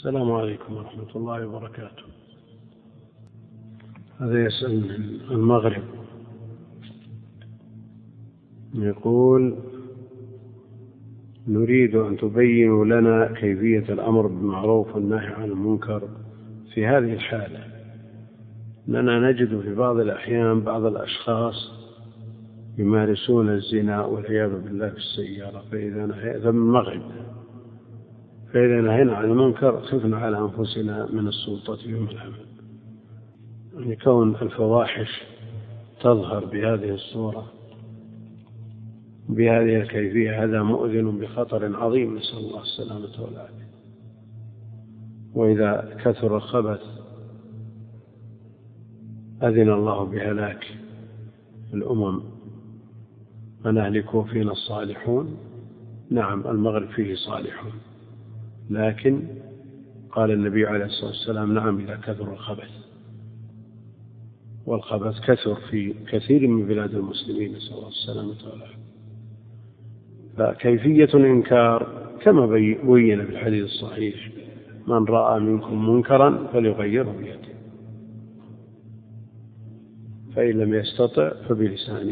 السلام عليكم ورحمة الله وبركاته. هذا يسأل من المغرب، يقول: نريد أن تبينوا لنا كيفية الأمر بالمعروف والنهي عن المنكر في هذه الحالة، لأننا نجد في بعض الأحيان بعض الأشخاص يمارسون الزنا والعياذ بالله في السيارة، فإذا نهينا عن المنكر خفنا على أنفسنا من السلطة يوم العمل. يعني كون الفواحش تظهر بهذه الصورة بهذه الكيفية هذا مؤذن بخطر عظيم، نسأل الله السلامة والعافية. وإذا كثر الخبث أذن الله بهلاك الأمم، ونهلك فينا الصالحون. نعم، المغرب فيه صالحون، لكن قال النبي عليه الصلاة والسلام: نعم إذا كثر الخبث، والخبث كثر في كثير من بلاد المسلمين، نسأل الله السلامة والعافية. فكيفية الإنكار كما بين في الحديث الصحيح: من رأى منكم منكرا فليغيره بيده، فإن لم يستطع فبلسانه،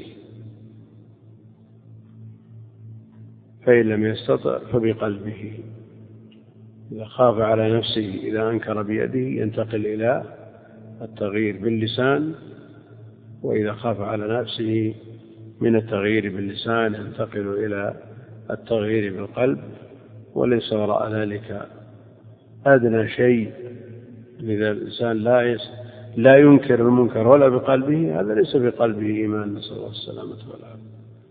فإن لم يستطع فبقلبه. إذا خاف على نفسه إذا أنكر بيده ينتقل إلى التغيير باللسان، وإذا خاف على نفسه من التغيير باللسان ينتقل إلى التغيير بالقلب، وليس وراء ذلك أدنى شيء. إذا الإنسان لا ينكر المنكر ولا بقلبه، هذا ليس بقلبه إيمان، نسأل الله السلامة والعافية.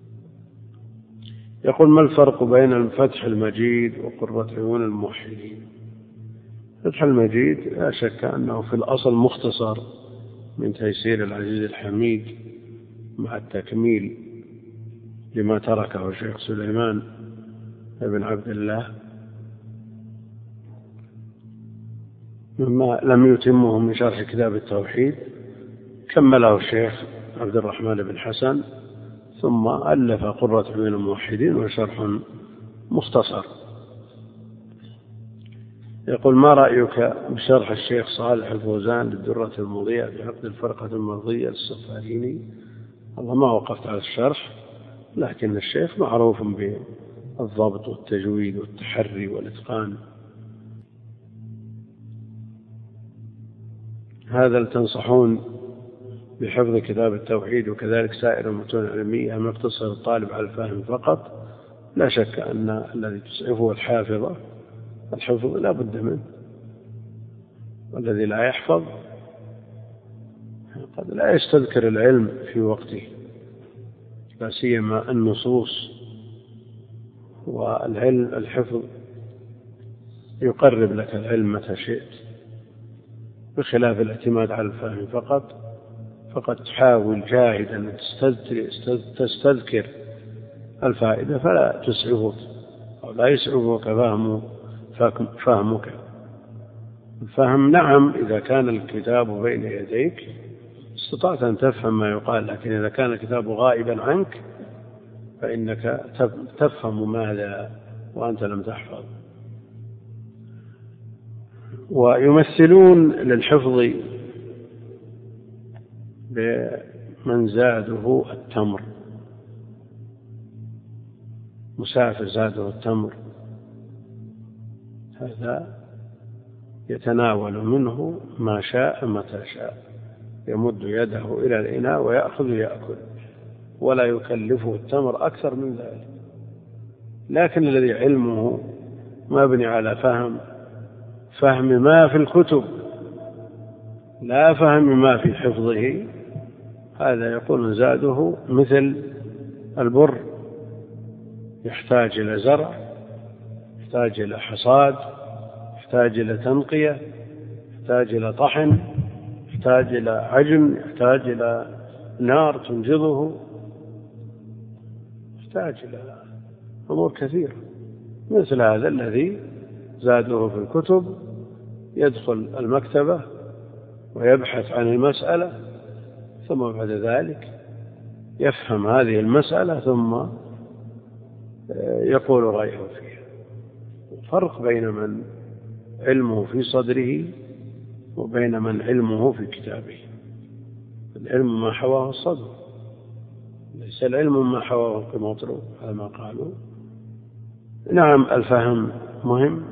يقول: ما الفرق بين الفتح المجيد وقرة عيون الموحدين؟ فتح المجيد لا شك أنه في الأصل مختصر من تيسير العزيز الحميد مع التكميل لما تركه الشيخ سليمان بن عبد الله مما لم يتمه من شرح كتاب التوحيد، كمله الشيخ عبد الرحمن بن حسن، ثم ألف قرة عيون الموحدين وشرح مختصر. يقول: ما رأيك بشرح الشيخ صالح الفوزان للدرة المضيئة في عقد الفرقة المرضية للسفاريني؟ الله ما وقفت على الشرح، لكن الشيخ معروف بالضبط والتجويد والتحري والإتقان. هذا تنصحون بحفظ كتاب التوحيد وكذلك سائر المتون العلمية أم يقتصر الطالب على الفهم فقط؟ لا شك أن الذي تسعفه الحفظ لا بد منه، والذي لا يحفظ قد لا يستذكر العلم في وقته، لا سيما النصوص. والعلم الحفظ يقرب لك العلم متى شئت، بخلاف الاعتماد على الفهم فقد تحاول جاهدا أن تستذكر الفائدة فلا تسعفك أو لا يسعفك فهمك. الفهم نعم، إذا كان الكتاب بين يديك استطعت أن تفهم ما يقال، لكن إذا كان الكتاب غائبا عنك فإنك تفهم ماذا وأنت لم تحفظ. ويمثلون للحفظ بمن زاده التمر، مسافر زاده التمر، هذا يتناول منه ما شاء متى شاء، يمد يده إلى الإناء ويأخذ يأكل، ولا يكلفه التمر أكثر من ذلك. لكن الذي علمه مبني على فهم ما في الكتب لا فهم ما في حفظه، هذا يقول زاده مثل البر، يحتاج إلى زرع، يحتاج إلى حصاد، يحتاج إلى تنقية، يحتاج إلى طحن، يحتاج إلى عجن، يحتاج إلى نار تنجضه، يحتاج إلى أمور كثيرة. مثل هذا الذي زاده في الكتب يدخل المكتبة ويبحث عن المسألة، ثم بعد ذلك يفهم هذه المسألة ثم يقول رأيه فيها. الفرق بين من علمه في صدره وبين من علمه في كتابه. العلم ما حواه الصدر، ليس العلم ما حواه المطلوب، هذا ما قالوا. نعم، الفهم مهم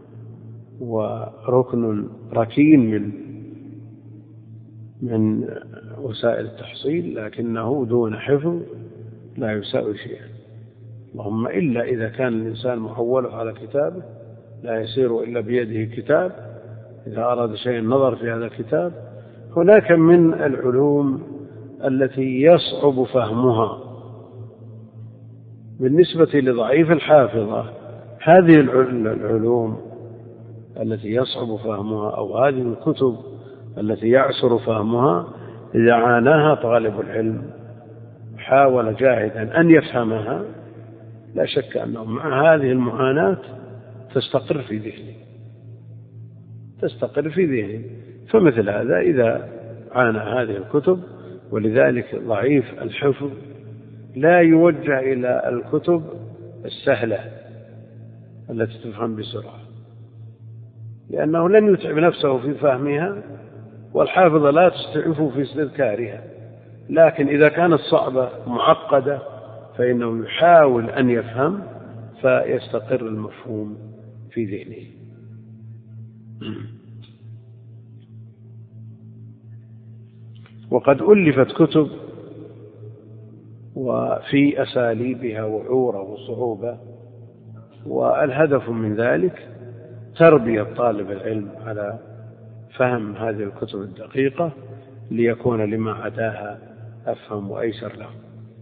وركن ركين من وسائل التحصيل، لكنه دون حفظ لا يساوي شيئا، اللهم إلا إذا كان الإنسان محوله على كتابه لا يسير إلا بيده كتاب، إذا أراد شيء نظر في هذا الكتاب. هناك من العلوم التي يصعب فهمها بالنسبة لضعيف الحافظة. هذه العلوم التي يصعب فهمها أو هذه الكتب التي يعسر فهمها، إذا عاناها طالب العلم حاول جاهدا أن يفهمها، لا شك أنه مع هذه المعاناة تستقر في ذهنه. فمثل هذا إذا عانى هذه الكتب، ولذلك ضعيف الحفظ لا يوجه إلى الكتب السهلة التي تفهم بسرعة، لأنه لن يتعب نفسه في فهمها، والحافظة لا تستعف في استذكارها. لكن إذا كانت صعبة معقدة فإنه يحاول أن يفهم فيستقر المفهوم في ذهنه. وقد ألفت كتب وفي أساليبها وعورة وصعوبة، والهدف من ذلك تربية طالب العلم على فهم هذه الكتب الدقيقة ليكون لما عداها أفهم وأيسر له.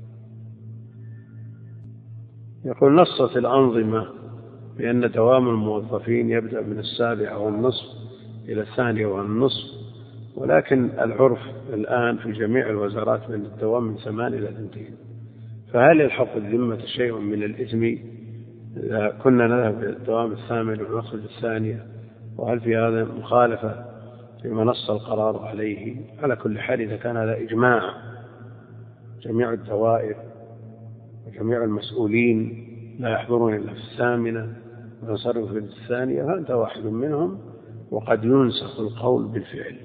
يقول: نصت الأنظمة بأن دوام الموظفين يبدأ من 7:30 إلى 2:30، ولكن العرف الآن في جميع الوزارات من الدوام من 8 إلى 2. فهل يلحق الذمة شيء من الإثم إذا كنا نذهب إلى الدوام 8 ونخرج 2؟ وهل في هذا مخالفة فيما نص القرار عليه؟ على كل حال، إذا كان هذا إجماع جميع الدوائر وجميع المسؤولين لا يحضرون إلا في 8 وينصرفوا في 2، فأنت واحد منهم، وقد ينسخ القول بالفعل.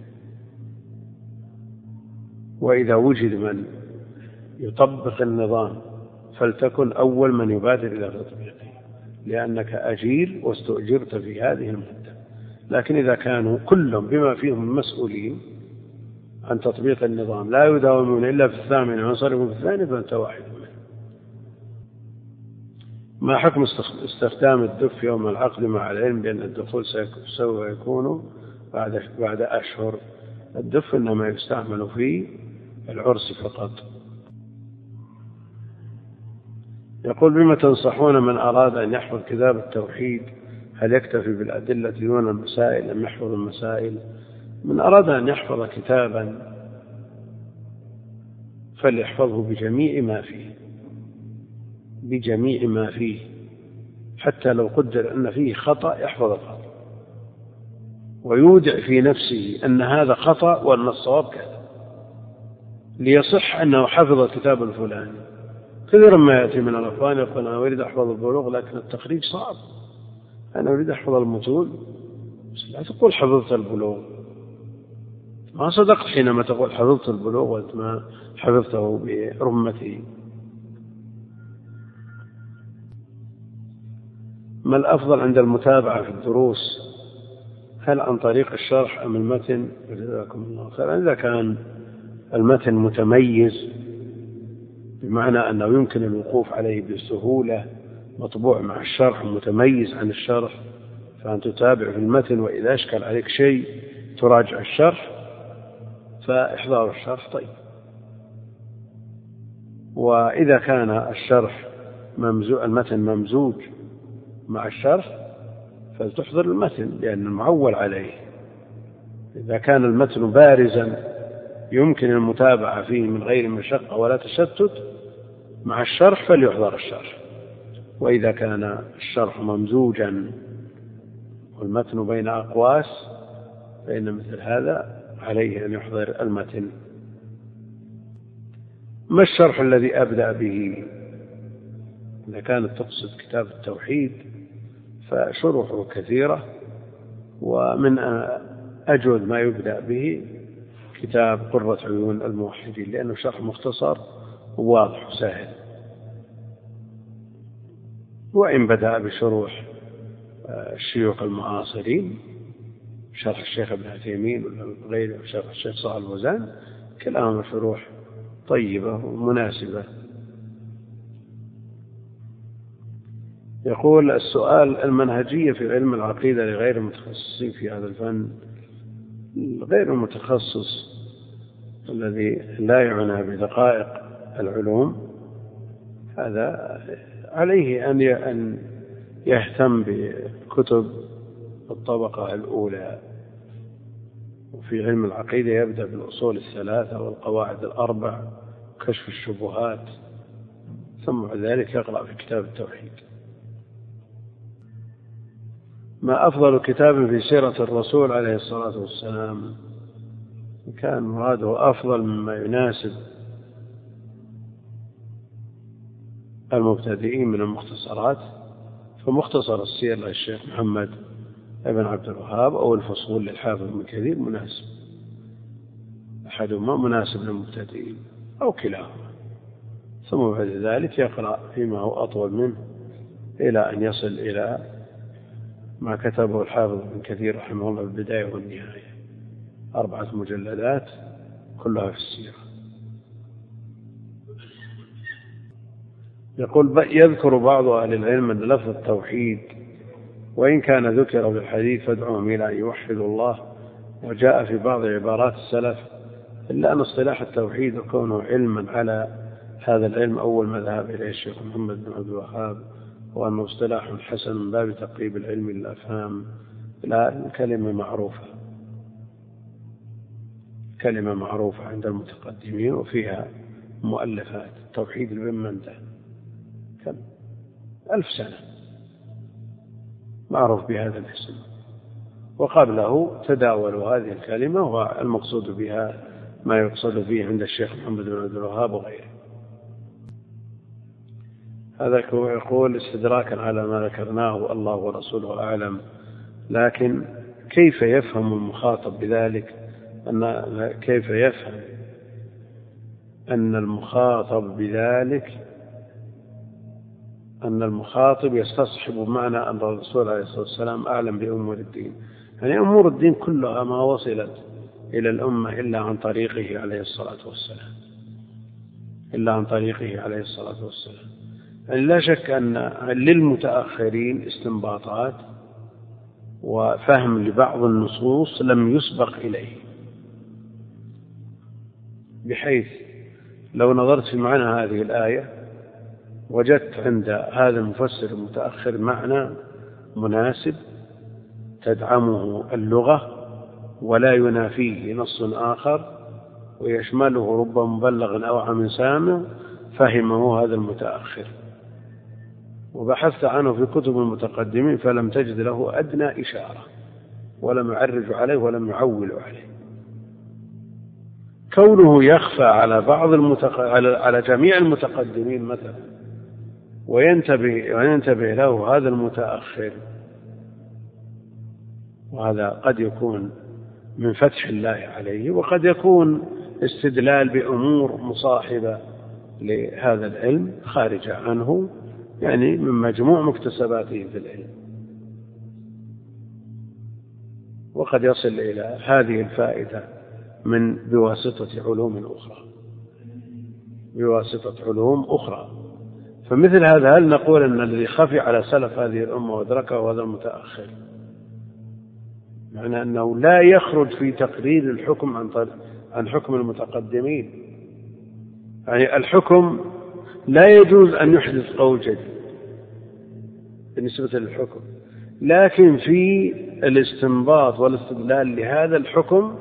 وإذا وجد من يطبق النظام فلتكن أول من يبادر إلى تطبيقه، لأنك أجير واستؤجرت في هذه المدة. لكن إذا كانوا كلهم بما فيهم المسؤولين عن تطبيق النظام لا يداومون إلا في 8 وينصرفون في 2، فأنت واحد منهم. ما حكم استخدام الدف يوم العقد مع العلم بأن الدخول سوف يكون بعد أشهر؟ الدف إنما يستعمل في العرس فقط. يقول: بما تنصحون من أراد أن يحفظ كتاب التوحيد؟ هل يكتفي بالأدلة دون المسائل أم يحفظ المسائل؟ من أراد أن يحفظ كتابا فليحفظه بجميع ما فيه، حتى لو قدر أن فيه خطأ يحفظ الخطأ، ويودع في نفسه أن هذا خطأ وأن الصواب كذا، ليصح أنه حفظ الكتاب الفلاني. كثيرا ما يأتي من الأخوان يقول: أنا أريد أحفظ البلوغ لكن التخريج صعب، أنا أريد أحفظ المتون. لا تقول حفظت البلوغ، ما صدقت حينما تقول حفظت البلوغ وأنت ما حفظته برمته. ما الأفضل عند المتابعة في الدروس؟ هل عن طريق الشرح أم المتن؟ جزاكم الله خيرا. إذا كان المتن متميز بمعنى أنه يمكن الوقوف عليه بسهولة، مطبوع مع الشرح متميز عن الشرح، فأن تتابع في المتن، وإذا أشكل عليك شيء تراجع الشرح، فإحضار الشرح طيب. وإذا كان الشرح المتن ممزوج مع الشرح فلتحضر المتن لأن المعول عليه. إذا كان المتن بارزا يمكن المتابعة فيه من غير مشقة ولا تشتت مع الشرح فليحضر الشرح. وإذا كان الشرح ممزوجا والمتن بين أقواس فإن مثل هذا عليه أن يحضر المتن. ما الشرح الذي أبدأ به؟ إذا كانت تقصد كتاب التوحيد فشروحه كثيرة، ومن أجود ما يبدأ به كتاب قرة عيون الموحدين، لأنه شرح مختصر وواضح وسهل، وإن بدأ بشروح الشيوخ المعاصرين، شرح الشيخ ابن عثيمين وغيره، شرح الشيخ صالح الفوزان، كلام شروح طيبة ومناسبة. يقول السؤال: المنهجية في علم العقيدة لغير المتخصصين في هذا الفن. غير المتخصص الذي لا يعنى بدقائق العلوم هذا عليه أن يهتم بكتب الطبقة الأولى، وفي علم العقيدة يبدأ بالأصول الثلاثة والقواعد الأربع وكشف الشبهات، ثم بعد ذلك يقرأ في كتاب التوحيد. ما أفضل كتاب في سيرة الرسول عليه الصلاة والسلام؟ كان مراده أفضل مما يناسب المبتدئين من المختصرات، فمختصر السير للشيخ محمد ابن عبد الوهاب أو الفصول للحافظ ابن كثير مناسب، أحدهما مناسب للمبتدئين أو كلاهما، ثم بعد ذلك يقرأ فيما هو أطول منه إلى أن يصل إلى ما كتبه الحافظ ابن كثير رحمه الله البداية والنهاية، 4 مجلدات كلها في السيرة. يقول: يذكر بعض أهل العلم أن لفظ التوحيد وإن كان ذكر بالحديث فادعوهم إلى أن يوحدوا الله، وجاء في بعض عبارات السلف، إلا أن اصطلاح التوحيد وكونه علما على هذا العلم أول ما ذهب إليه الشيخ محمد بن عبد الوهاب، وأنه اصطلاح حسن من باب تقريب العلم للأفهام. لا، كلمة معروفة عند المتقدمين، وفيها مؤلفات. التوحيد لابن منده كم 1000 سنة معروف بهذا الاسم، وقبله تداولوا هذه الكلمة، والمقصود بها ما يقصد به عند الشيخ محمد بن عبد الوهاب وغيره. هذا يقول استدراكا على ما ذكرناه الله ورسوله أعلم، لكن كيف يفهم المخاطب بذلك؟ كيف يفهم أن المخاطب بذلك أن المخاطب يستصحب معنى أن الرسول عليه الصلاة والسلام أعلم بأمور الدين؟ يعني أمور الدين كلها ما وصلت إلى الأمة إلا عن طريقه عليه الصلاة والسلام، يعني لا شك أن للمتأخرين استنباطات وفهم لبعض النصوص لم يسبق إليه، بحيث لو نظرت في معنى هذه الآية وجدت عند هذا المفسر المتأخر معنى مناسب تدعمه اللغة ولا ينافيه نص آخر ويشمله رب مبلغ أو عام سامع، فهمه هذا المتأخر. وبحثت عنه في كتب المتقدمين فلم تجد له أدنى إشارة، ولم يعرج عليه ولم يعول عليه. كونه يخفى على على جميع المتقدمين مثلا، وينتبه له هذا المتأخر، وهذا قد يكون من فتح الله عليه، وقد يكون استدلال بأمور مصاحبة لهذا العلم خارجة عنه، يعني من مجموع مكتسباته في العلم، وقد يصل إلى هذه الفائدة بواسطة علوم أخرى. فمثل هذا هل نقول أن الذي خفي على سلف هذه الأمة وأدركه هذا المتأخر، معنى أنه لا يخرج في تقرير الحكم عن حكم المتقدمين؟ يعني الحكم لا يجوز أن يحدث قول جديد بالنسبة للحكم، لكن في الاستنباط والاستدلال لهذا الحكم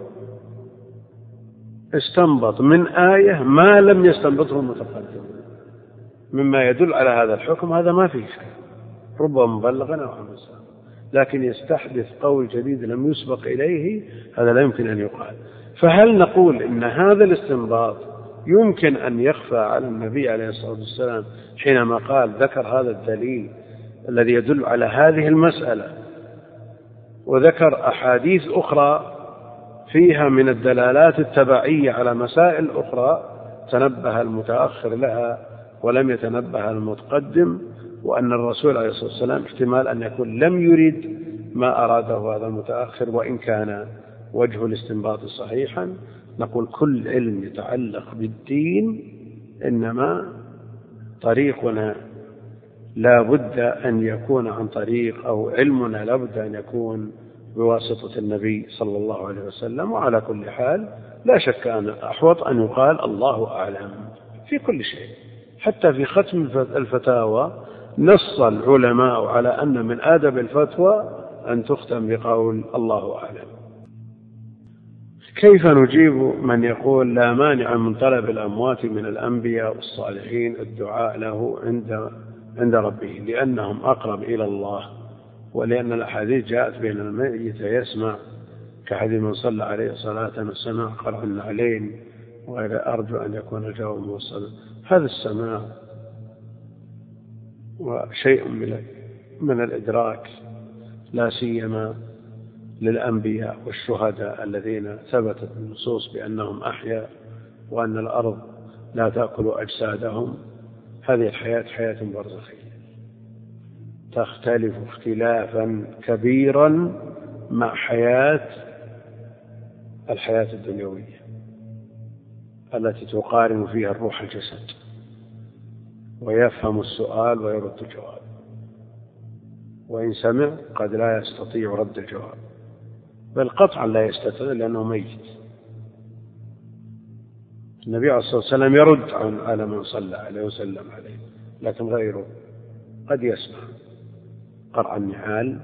استنبط من آية ما لم يستنبطه المتقدم مما يدل على هذا الحكم، هذا ما فيه شيء، ربما مبلغا أو عمسا. لكن يستحدث قول جديد لم يسبق إليه، هذا لا يمكن أن يقال. فهل نقول إن هذا الاستنباط يمكن أن يخفى على النبي عليه الصلاة والسلام حينما قال ذكر هذا الدليل الذي يدل على هذه المسألة، وذكر أحاديث أخرى فيها من الدلالات التبعية على مسائل أخرى تنبه المتأخر لها ولم يتنبه المتقدم، وأن الرسول عليه الصلاة والسلام احتمال أن يكون لم يرد ما أراده هذا المتأخر وإن كان وجه الاستنباط صحيحا. نقول كل علم يتعلق بالدين إنما طريقنا لا بد أن يكون عن طريق، أو علمنا لا بد أن يكون بواسطة النبي صلى الله عليه وسلم. وعلى كل حال لا شك أن أحوط أن يقال الله أعلم في كل شيء. حتى في ختم الفتاوى نص العلماء على أن من آداب الفتوى أن تختم بقول الله أعلم. كيف نجيب من يقول لا مانع من طلب الأموات من الأنبياء والصالحين الدعاء له عند ربه لأنهم أقرب إلى الله، ولأن الأحاديث جاءت بين الميت يسمع كحديث من صلى عليه صلاة وسمع قرع النعلين، وغير أرجو أن يكون الجواب موصلا. هذا السماع وشيء من الإدراك لا سيما للأنبياء والشهداء الذين ثبتت النصوص بأنهم أحياء وأن الأرض لا تأكل أجسادهم. هذه الحياة حياة برزخية تختلف اختلافا كبيرا مع الحياة الدنيوية التي تقارن فيها الروح الجسد ويفهم السؤال ويرد الجواب، وإن سمع قد لا يستطيع رد الجواب، بل قطعا لا يستطيع لأنه ميت. النبي عليه الصلاة والسلام يرد على من صلى عليه وسلم عليه، لكن غيره قد يسمع قرع النعال.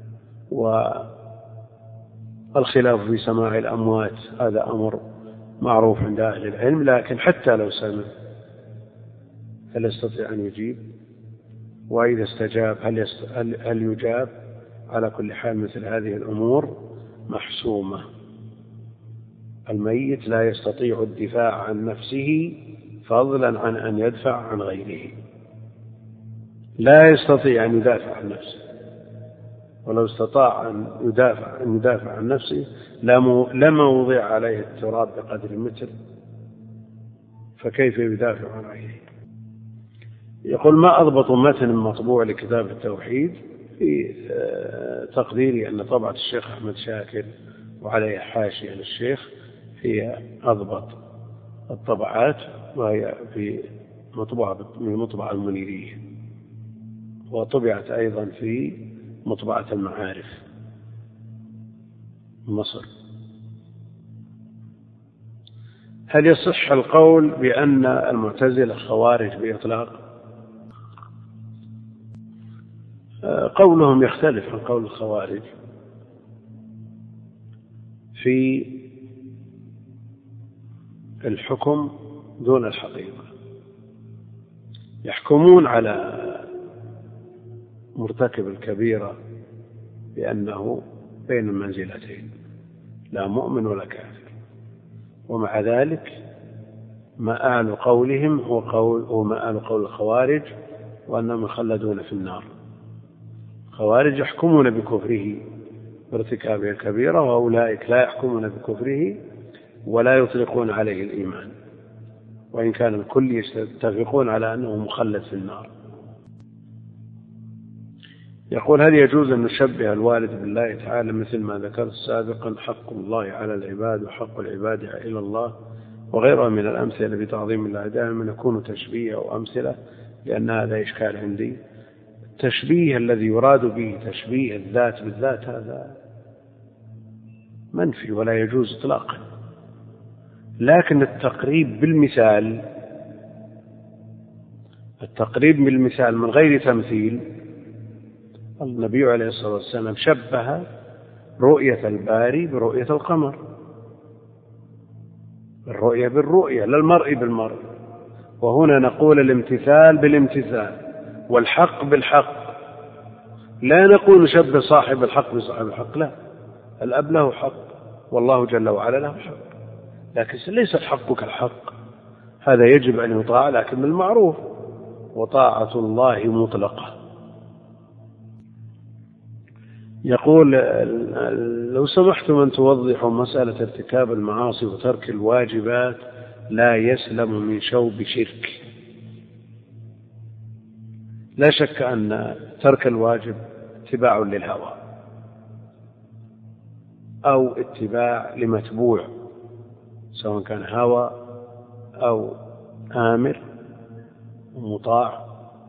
والخلاف في سماع الأموات هذا أمر معروف عند أهل العلم، لكن حتى لو سمع هل يستطيع أن يجيب؟ وإذا استجاب هل يجاب؟ على كل حال مثل هذه الأمور محسومة. الميت لا يستطيع الدفاع عن نفسه فضلا عن أن يدفع عن غيره، لا يستطيع أن يدافع عن نفسه، ولو استطاع أن يدافع عن نفسه لما وضع عليه التراب بقدر متر، فكيف يدافع عن غيره؟ يقول ما أضبط متن مطبوع لكتاب التوحيد. في تقديري أن طبعة الشيخ أحمد شاكر وعليها حاشية للشيخ هي أضبط الطبعات، وهي في مطبعة المنيرية، وطبعت أيضا في مطبعة المعارف مصر. هل يصح القول بأن المعتزلة خوارج بإطلاق؟ قولهم يختلف عن قول الخوارج في الحكم دون الحقيقة. يحكمون على مرتكب الكبيرة بأنه بين المنزلتين، لا مؤمن ولا كافر، ومع ذلك مآل قولهم هو مآل قول الخوارج وأنهم يخلدون في النار. الخوارج يحكمون بكفره بارتكابه الكبيرة، وأولئك لا يحكمون بكفره ولا يطلقون عليه الإيمان، وإن كان الكل يتفقون على أنه مخلد في النار. يقول هل يجوز أن نشبه الوالد بالله تعالى مثل ما ذكرت سابقا، حق الله على العباد وحق العباد إلى الله وغيرها من الأمثلة بتعظيم الله دائما يكون تشبيه أو أمثلة، لأن هذا إشكال عندي. التشبيه الذي يراد به تشبيه الذات بالذات هذا منفي ولا يجوز إطلاقا، لكن التقريب بالمثال من غير تمثيل. النبي عليه الصلاة والسلام شبه رؤية الباري برؤية القمر، الرؤية بالرؤية لا المرء بالمرء، وهنا نقول الامتثال بالامتثال والحق بالحق، لا نقول نشبه صاحب الحق بصاحب الحق، لا، الأب له حق والله جل وعلا له حق، لكن ليس الحق كالحق، هذا يجب أن يطاع لكن بالمعروف، وطاعة الله مطلقة. يقول: لو سمحتم أن توضحوا مسألة ارتكاب المعاصي وترك الواجبات لا يسلم من شوب شرك. لا شك أن ترك الواجب اتباع للهوى أو اتباع لمتبوع، سواء كان هوى أو آمر ومطاع،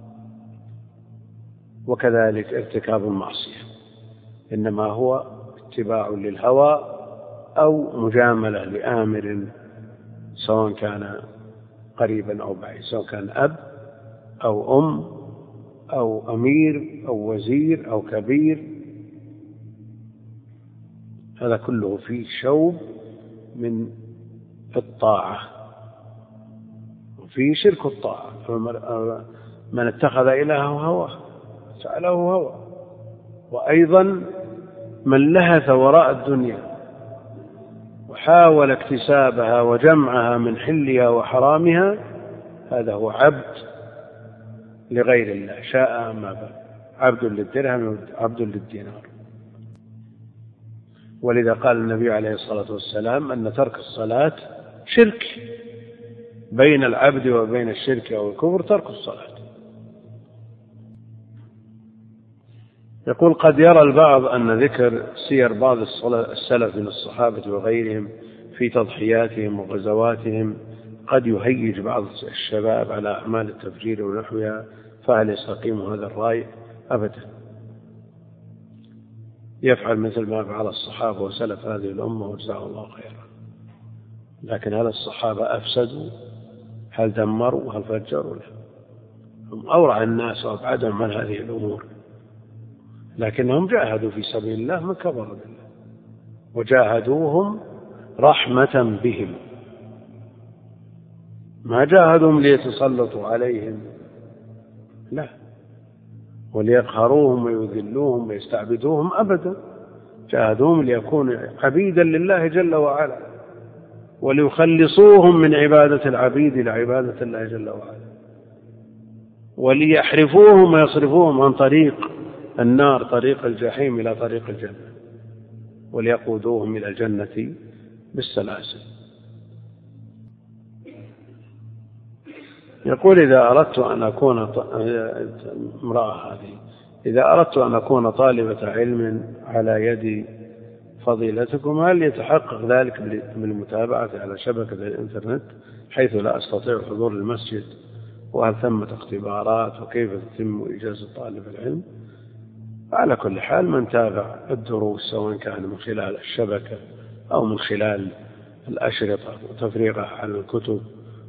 وكذلك ارتكاب المعصية إنما هو اتباع للهوى أو مجاملة لآمر، سواء كان قريبا أو بعيد، سواء كان أب أو أم أو أمير أو وزير أو كبير، هذا كله فيه شوب من الطاعة وفيه شرك الطاعة. من اتخذ إلهه هواه جعله هوى. وأيضا من لهث وراء الدنيا وحاول اكتسابها وجمعها من حلها وحرامها، هذا هو عبد لغير الله شاء أم أبى، عبد للدرهم عبد للدينار. ولذا قال النبي عليه الصلاة والسلام أن ترك الصلاة شرك، بين العبد وبين الشرك أو الكفر ترك الصلاة. يقول: قد يرى البعض أن ذكر سير بعض السلف من الصحابة وغيرهم في تضحياتهم وغزواتهم قد يهيج بعض الشباب على أعمال التفجير ونحوها، فهل يستقيم هذا الرأي؟ أبدا، يفعل مثل ما فعل الصحابة وسلف هذه الأمة وجزاه الله خيرا. لكن هل الصحابة أفسدوا؟ هل دمروا؟ هل فجروا؟ لا، هم أورع الناس وأبعدهم عن هذه الأمور، لكنهم جاهدوا في سبيل الله من كفر بالله، وجاهدوهم رحمة بهم، ما جاهدهم ليتسلطوا عليهم، لا، وليقهروهم ويذلوهم ويستعبدوهم، أبدا، جاهدوهم ليكونوا عبيدا لله جل وعلا، وليخلصوهم من عبادة العبيد لعبادة الله جل وعلا، وليحرفوهم ويصرفوهم عن طريق النار، طريق الجحيم، إلى طريق الجنة، وليقودوهم إلى الجنة بالسلاسل. يقول: إذا أردت أن أكون إذا أردت أن أكون طالبة علم على يد فضيلتكم، هل يتحقق ذلك بالمتابعة على شبكة الإنترنت حيث لا أستطيع حضور المسجد؟ وهل ثمة اختبارات؟ وكيف تتم إجازة طالب العلم؟ على كل حال، من تابع الدروس سواء كان من خلال الشبكة أو من خلال الأشرطة وتفريغها على الكتب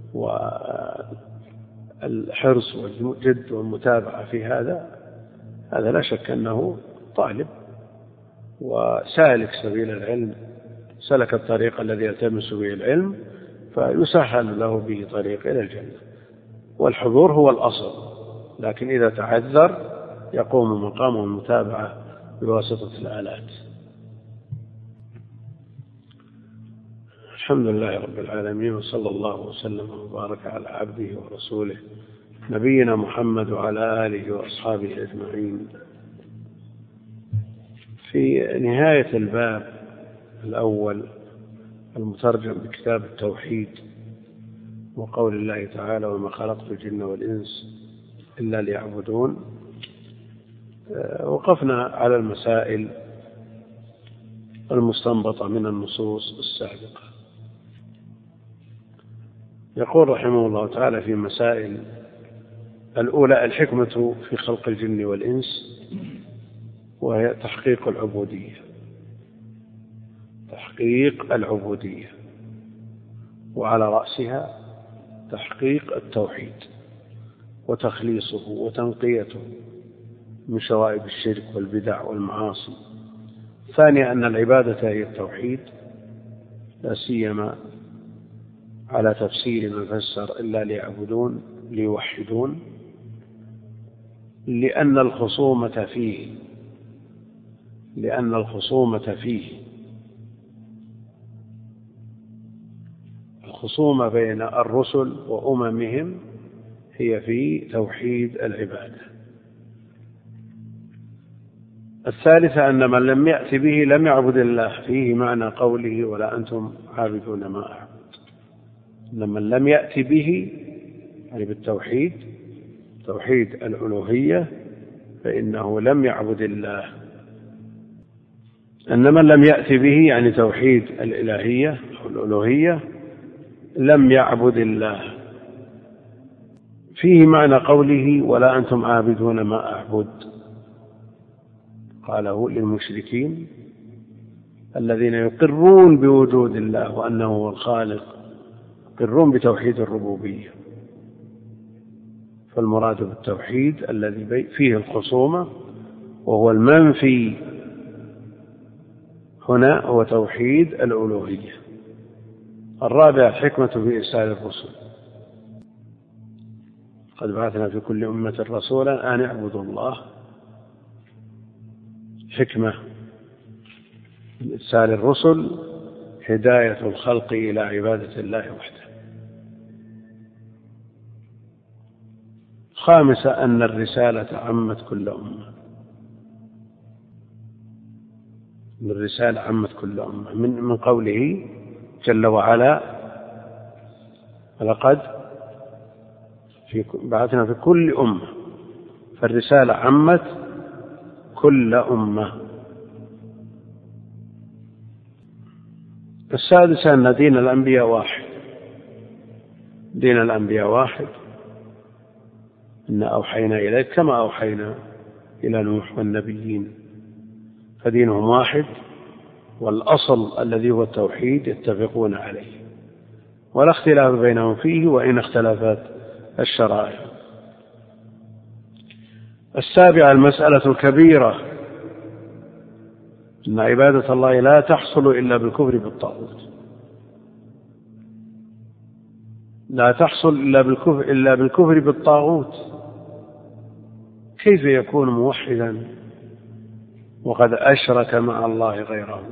والحرص والجد والمتابعة في هذا لا شك أنه طالب وسالك سبيل العلم، سلك الطريق الذي يلتمس به العلم، فيسهل له به طريق إلى الجنة. والحضور هو الأصل، لكن إذا تعذر يقوم مقامه المتابعة بواسطة الآلات. الحمد لله رب العالمين، وصلى الله وسلم وبارك على عبده ورسوله نبينا محمد وعلى آله وأصحابه أجمعين. في نهاية الباب الأول المترجم بكتاب التوحيد وقول الله تعالى: وما خلقت الجن والإنس إلا ليعبدون، وقفنا على المسائل المستنبطة من النصوص السابقة. يقول رحمه الله تعالى في مسائل الأولى: الحكمة في خلق الجن والإنس، وهي تحقيق العبودية، وعلى رأسها تحقيق التوحيد وتخليصه وتنقيته من شوائب الشرك والبدع والمعاصي. ثانيا أن العبادة هي التوحيد، لا سيما على تفسير من فسر إلا ليعبدون ليوحدون، لأن الخصومة فيه الخصومة بين الرسل وأممهم هي في توحيد العبادة. الثالثة أن من لم يأت به لم يعبد الله، فيه معنى قوله ولا أنتم عابدون ما أعبد. من لم يأت به يعني بالتوحيد، توحيد الألوهية، فإنه لم يعبد الله. أن من لم يأت به يعني توحيد الإلهية أو الألوهية لم يعبد الله، فيه معنى قوله ولا أنتم عابدون ما أعبد. قاله للمشركين الذين يقرون بوجود الله وأنه هو الخالق، يقرون بتوحيد الربوبية. فالمراد بالتوحيد الذي فيه الخصومة وهو المنفي هنا هو توحيد الألوهية. الرابع الحكمة في إرسال الرسل. قد بعثنا في كل أمة رسولا أن اعبدوا الله. حكمة من إرسال الرسل هداية الخلق إلى عبادة الله وحده. خامسة أن الرسالة عمت كل أمة. الرسالة عمت كل أمة من قوله جل وعلا لقد بعثنا في كل أمة، فالرسالة عمت كل أمة. السادسة أن دين الأنبياء واحد. دين الأنبياء واحد، إن أوحينا إليك كما أوحينا إلى نوح والنبيين، فدينهم واحد، والأصل الذي هو التوحيد يتفقون عليه، ولا اختلاف بينهم فيه وإن اختلفت الشرائع. السابعة المسألة الكبيرة، إن عبادة الله لا تحصل إلا بالكفر بالطاغوت، لا تحصل إلا بالكفر بالطاغوت. كيف يكون موحدا وقد أشرك مع الله غيره؟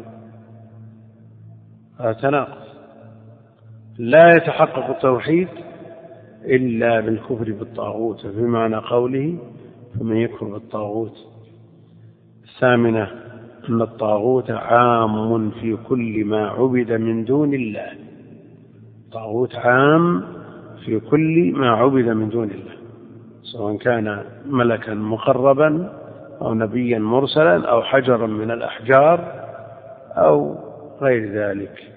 هذا تناقض. لا يتحقق التوحيد إلا بالكفر بالطاغوت، بمعنى قوله فمن يكفر بالطاغوت. الثامنة أن الطاغوت عام في كل ما عبد من دون الله. الطاغوت عام في كل ما عبد من دون الله، سواء كان ملكا مقربا أو نبيا مرسلا أو حجرا من الأحجار أو غير ذلك.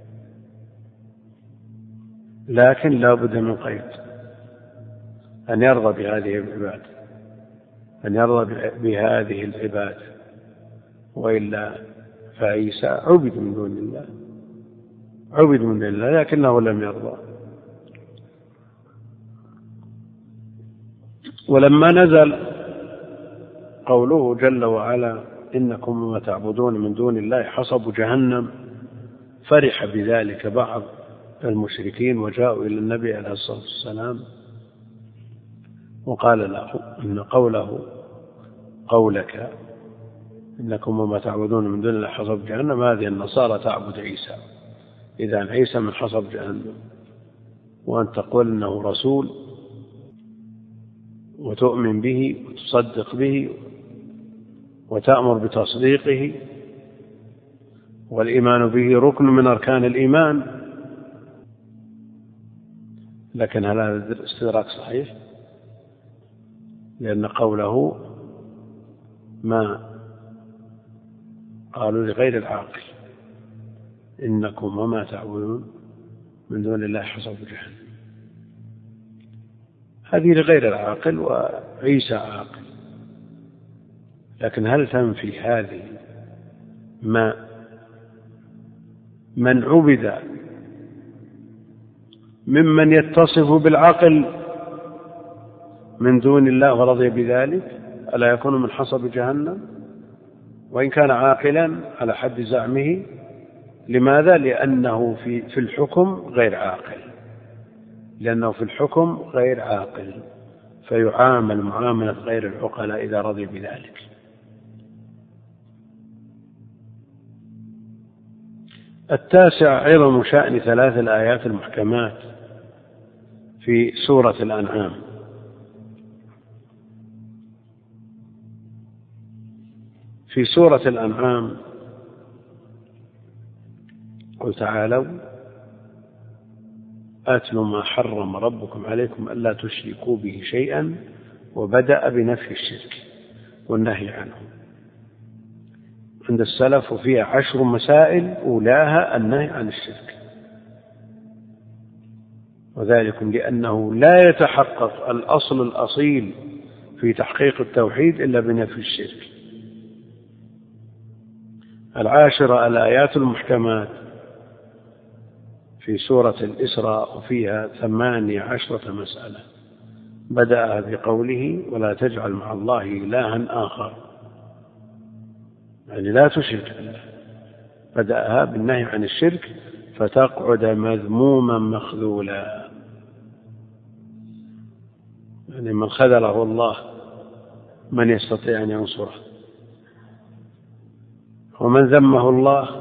لكن لا بد من قيد، أن يرضى بهذه العبادة، أن يرضى بهذه العبادة، وإلا فعيسى عبد من دون الله، عبد من دون الله لكنه لم يرضى. ولما نزل قوله جل وعلا إنكم وما تعبدون من دون الله حصب جهنم، فرح بذلك بعض المشركين وجاءوا إلى النبي عليه الصلاة والسلام وقال له إن قولك إنكم وما تعبدون من دون الله حصب جهنم، هذه النصارى تعبد عيسى، إذا عيسى من حصب جهنم، وأن تقول إنه رسول وتؤمن به وتصدق به وتأمر بتصديقه، والإيمان به ركن من أركان الإيمان. لكن هل هذا الاستدراك صحيح؟ لأن قوله ما قالوا لغير العاقل إنكم وما تعبدون من دون الله حصب جهنم، هذه لغير العاقل وعيسى عاقل. لكن هل تنفي هذه من عبد ممن يتصف بالعقل من دون الله ورضي بذلك ألا يكون من حصب جهنم وإن كان عاقلا على حد زعمه؟ لماذا؟ لأنه في الحكم غير عاقل، لأنه في الحكم غير عاقل، فيعامل معاملة غير العقلاء إذا رضي بذلك. التاسع عظم شأن 3 الآيات المحكمات في سورة الأنعام. في سورة الأنعام قل تعالوا آتلوا ما حرم ربكم عليكم ألا تشركوا به شيئا، وبدأ بنفي الشرك والنهي عنه. عند السلف وفيها 10 مسائل أولاها النهي عن الشرك، وذلك لأنه لا يتحقق الأصل الأصيل في تحقيق التوحيد إلا بنفي الشرك. 10 الآيات المحكمات في سورة الإسراء وفيها 18 مسألة، بدأ بقوله ولا تجعل مع الله إلها آخر، يعني لا تشرك بالله، بدأها بالنهي عن الشرك فتقعد مذموما مخذولا، يعني من خذله الله من يستطيع أن ينصره، ومن ذمه الله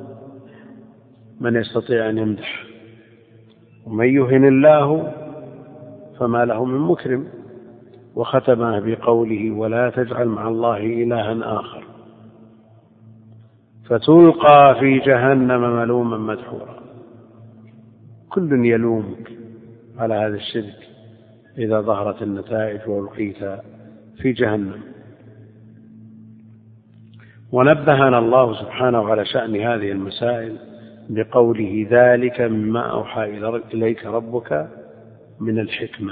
من يستطيع أن يمدح، ومن يهن الله فما له من مكرم. وختمها بقوله ولا تجعل مع الله إلها آخر فتلقى في جهنم ملوما مدحورا. كل يلومك على هذا الشرك إذا ظهرت النتائج وألقيت في جهنم. ونبهنا الله سبحانه على شأن هذه المسائل بقوله ذلك مما أوحى إليك ربك من الحكمة،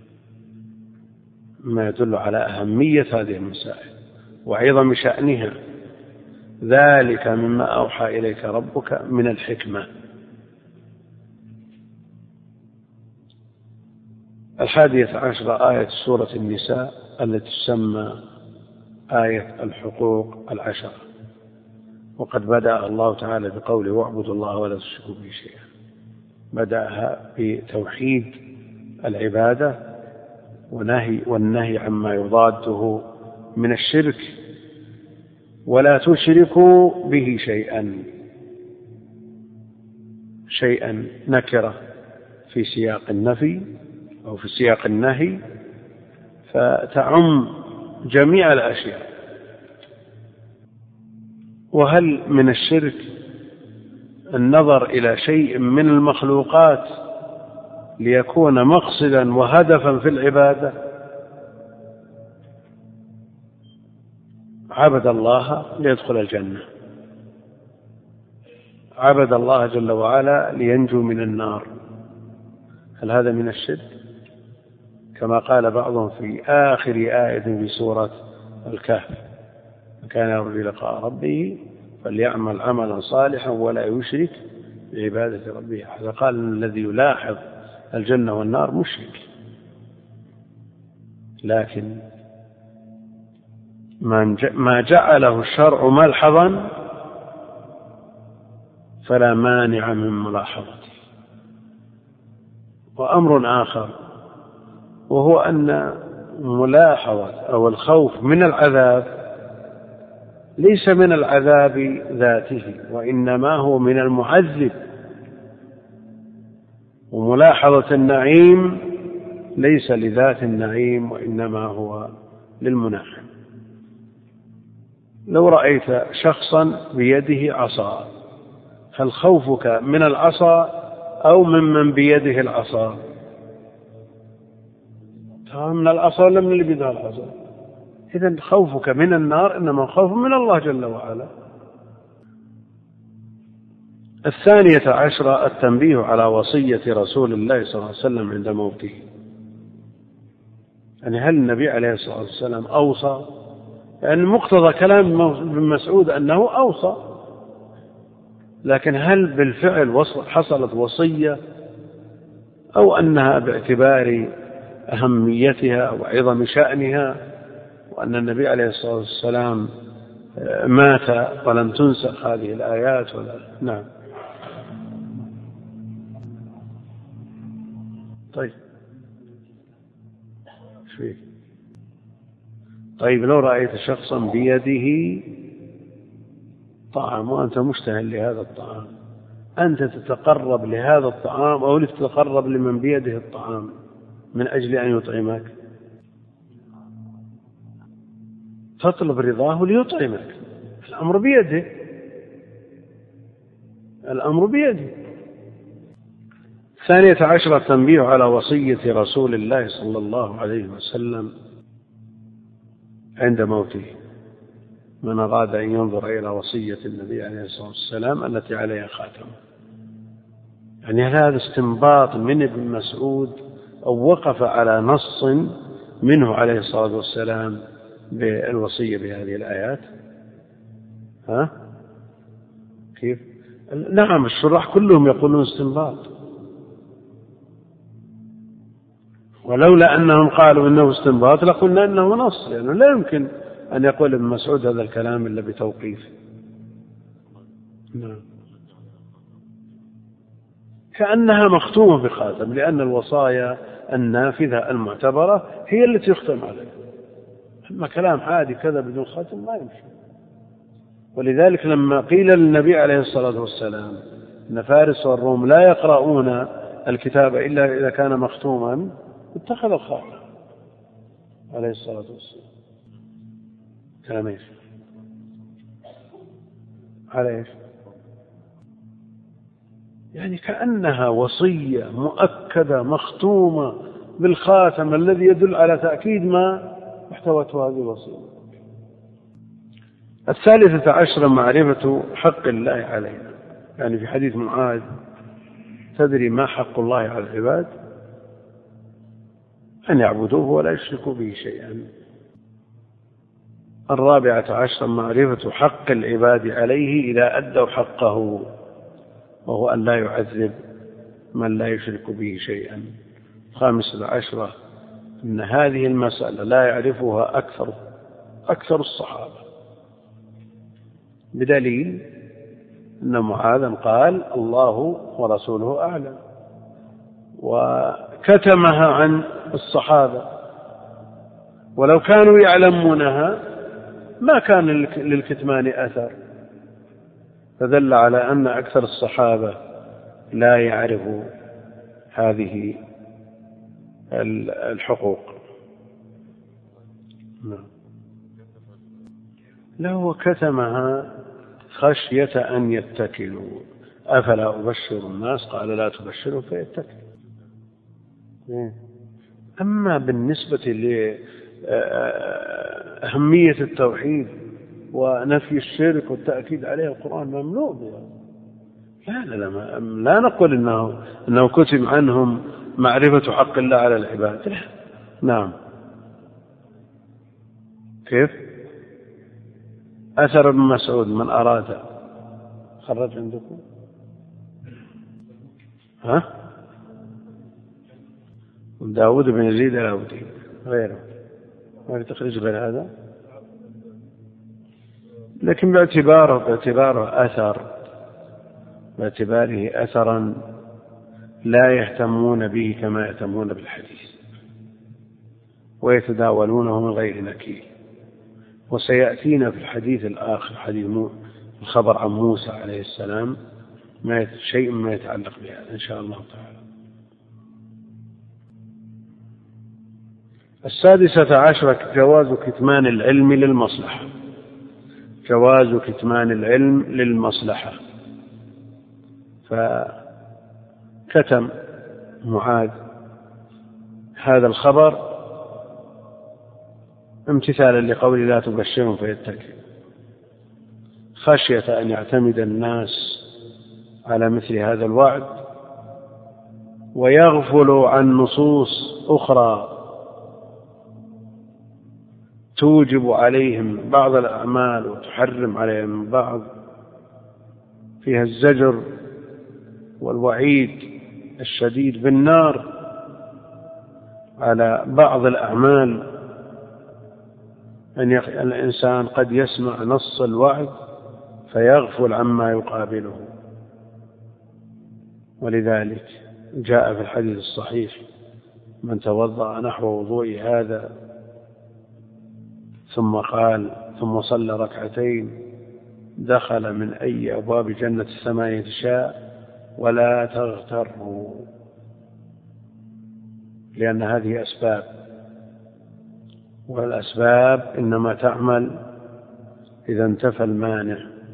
ما يدل على أهمية هذه المسائل وعظم شأنها. ذلك مما أوحى إليك ربك من الحكمة. 11 آية سورة النساء التي تسمى آية الحقوق 10، وقد بدأ الله تعالى بقوله واعبدوا الله ولا تشركوا به شيئا، بدأها بتوحيد العبادة والنهي عما يضاده من الشرك، ولا تشركوا به شيئا نكرة في سياق النفي أو في سياق النهي فتعم جميع الأشياء. وهل من الشرك النظر إلى شيء من المخلوقات ليكون مقصدا وهدفا في العبادة؟ عبد الله ليدخل الجنة، عبد الله جل وعلا لينجو من النار، هل هذا من الشرك؟ كما قال بعضهم في آخر آية في سورة الكهف كان يرجو لقاء ربه فليعمل عملا صالحا ولا يشرك بعبادة ربه أحدا. قال الذي يلاحظ الجنة والنار مشرك، لكن ما جعله الشرع ملحظا فلا مانع من ملاحظته. وأمر آخر وهو أن ملاحظة أو الخوف من العذاب ليس من العذاب ذاته، وإنما هو من المعذب، وملاحظة النعيم ليس لذات النعيم وإنما هو للمنعم. لو رأيت شخصا بيده عصا، هل خوفك من العصا أو ممن بيده العصا؟ من العصا ولا من اللي بيده العصا؟ إذن خوفك من النار إنما خوف من الله جل وعلا. 12 التنبيه على وصية رسول الله صلى الله عليه وسلم عند موته. يعني هل النبي عليه الصلاة والسلام أوصى؟ يعني مقتضى كلام ابن مسعود أنه أوصى، لكن هل بالفعل حصلت وصية أو أنها باعتبار أهميتها أو عظم شأنها وأن النبي عليه الصلاة والسلام مات ولم تنسخ هذه الآيات ولا؟ نعم. طيب شوي. طيب لو رأيت شخصا بيده طعام وأنت مشتهل لهذا الطعام، أنت تتقرب لهذا الطعام أو تتقرب لمن بيده الطعام من أجل أن يطعمك؟ تطلب رضاه ليطعمك، الأمر بيده، الأمر بيده. 12 التنبيه على وصية رسول الله صلى الله عليه وسلم عند موته. من أراد أن ينظر إلى وصية النبي عليه الصلاة والسلام التي عليها خاتمه، يعني هذا استنباط من ابن مسعود أو وقف على نص منه عليه الصلاة والسلام بالوصية بهذه الآيات؟ ها؟ كيف؟ نعم، الشراح كلهم يقولون استنباط، ولولا أنهم قالوا إنه استنباط لقلنا إنه نص، لأنه لا يمكن أن يقول ابن مسعود هذا الكلام إلا بتوقيف. نعم. كأنها مختومة بخاتم، لأن الوصايا النافذة المعتبرة هي التي يختم عليها، أما كلام عادي كذا بدون خاتم ما يمشي. ولذلك لما قيل للنبي عليه الصلاة والسلام أن فارس والروم لا يقرؤون الكتاب إلا إذا كان مختوما، اتخذ الخاتم عليه الصلاة والسلام. كلام ايش؟ على ايش؟ يعني كأنها وصية مؤكدة مختومة بالخاتم الذي يدل على تأكيد ما احتوته هذه الوصية. 13 معرفة حق الله علينا، يعني في حديث معاذ: تدري ما حق الله على العباد؟ أن يعبدوه ولا يشركوا به شيئا. 14 معرفة حق العباد عليه إذا أدوا حقه، وهو أن لا يعذب من لا يشرك به شيئا. 15 أن هذه المسألة لا يعرفها أكثر الصحابة، بدليل أن معاذا قال: الله ورسوله أعلم، وكتمها عن الصحابة، ولو كانوا يعلمونها ما كان للكتمان أثر، فدل على أن أكثر الصحابة لا يعرفوا هذه الحقوق. له كتمها خشية أن يتكلوا، أفلا أبشر الناس؟ قال: لا تبشروا فيتكلوا. أما بالنسبة لأهمية التوحيد ونفي الشرك والتأكيد عليه، القرآن مملوء بها. لا نقول إنه كتم عنهم معرفة حق الله على العباد. لا. نعم. كيف؟ أثر ابن مسعود من أراد خرج عندكم؟ ها؟ داود بن يزيد الأودي غيره، ما في تخريج غير هذا، لكن باعتباره أثرا لا يهتمون به كما يهتمون بالحديث، ويتداولونه من غير نكير. وسيأتينا في الحديث الآخر حديث الخبر عن موسى عليه السلام شيء ما يتعلق بهذا إن شاء الله تعالى. 16 جواز كتمان العلم للمصلحة. جواز كتمان العلم للمصلحة. فكتم معاذ هذا الخبر امتثالا لقول لا تبشرهم فيتكل، خشية أن يعتمد الناس على مثل هذا الوعد ويغفلوا عن نصوص أخرى توجب عليهم بعض الأعمال وتحرم عليهم بعض، فيها الزجر والوعيد الشديد بالنار على بعض الأعمال. أن الإنسان قد يسمع نص الوعد فيغفل عما يقابله، ولذلك جاء في الحديث الصحيح: من توضأ نحو وضوء هذا ثم صلى ركعتين دخل من أي أبواب جنة السماء شاء ولا تغتروا، لأن هذه أسباب، والأسباب إنما تعمل إذا انتفى المانع،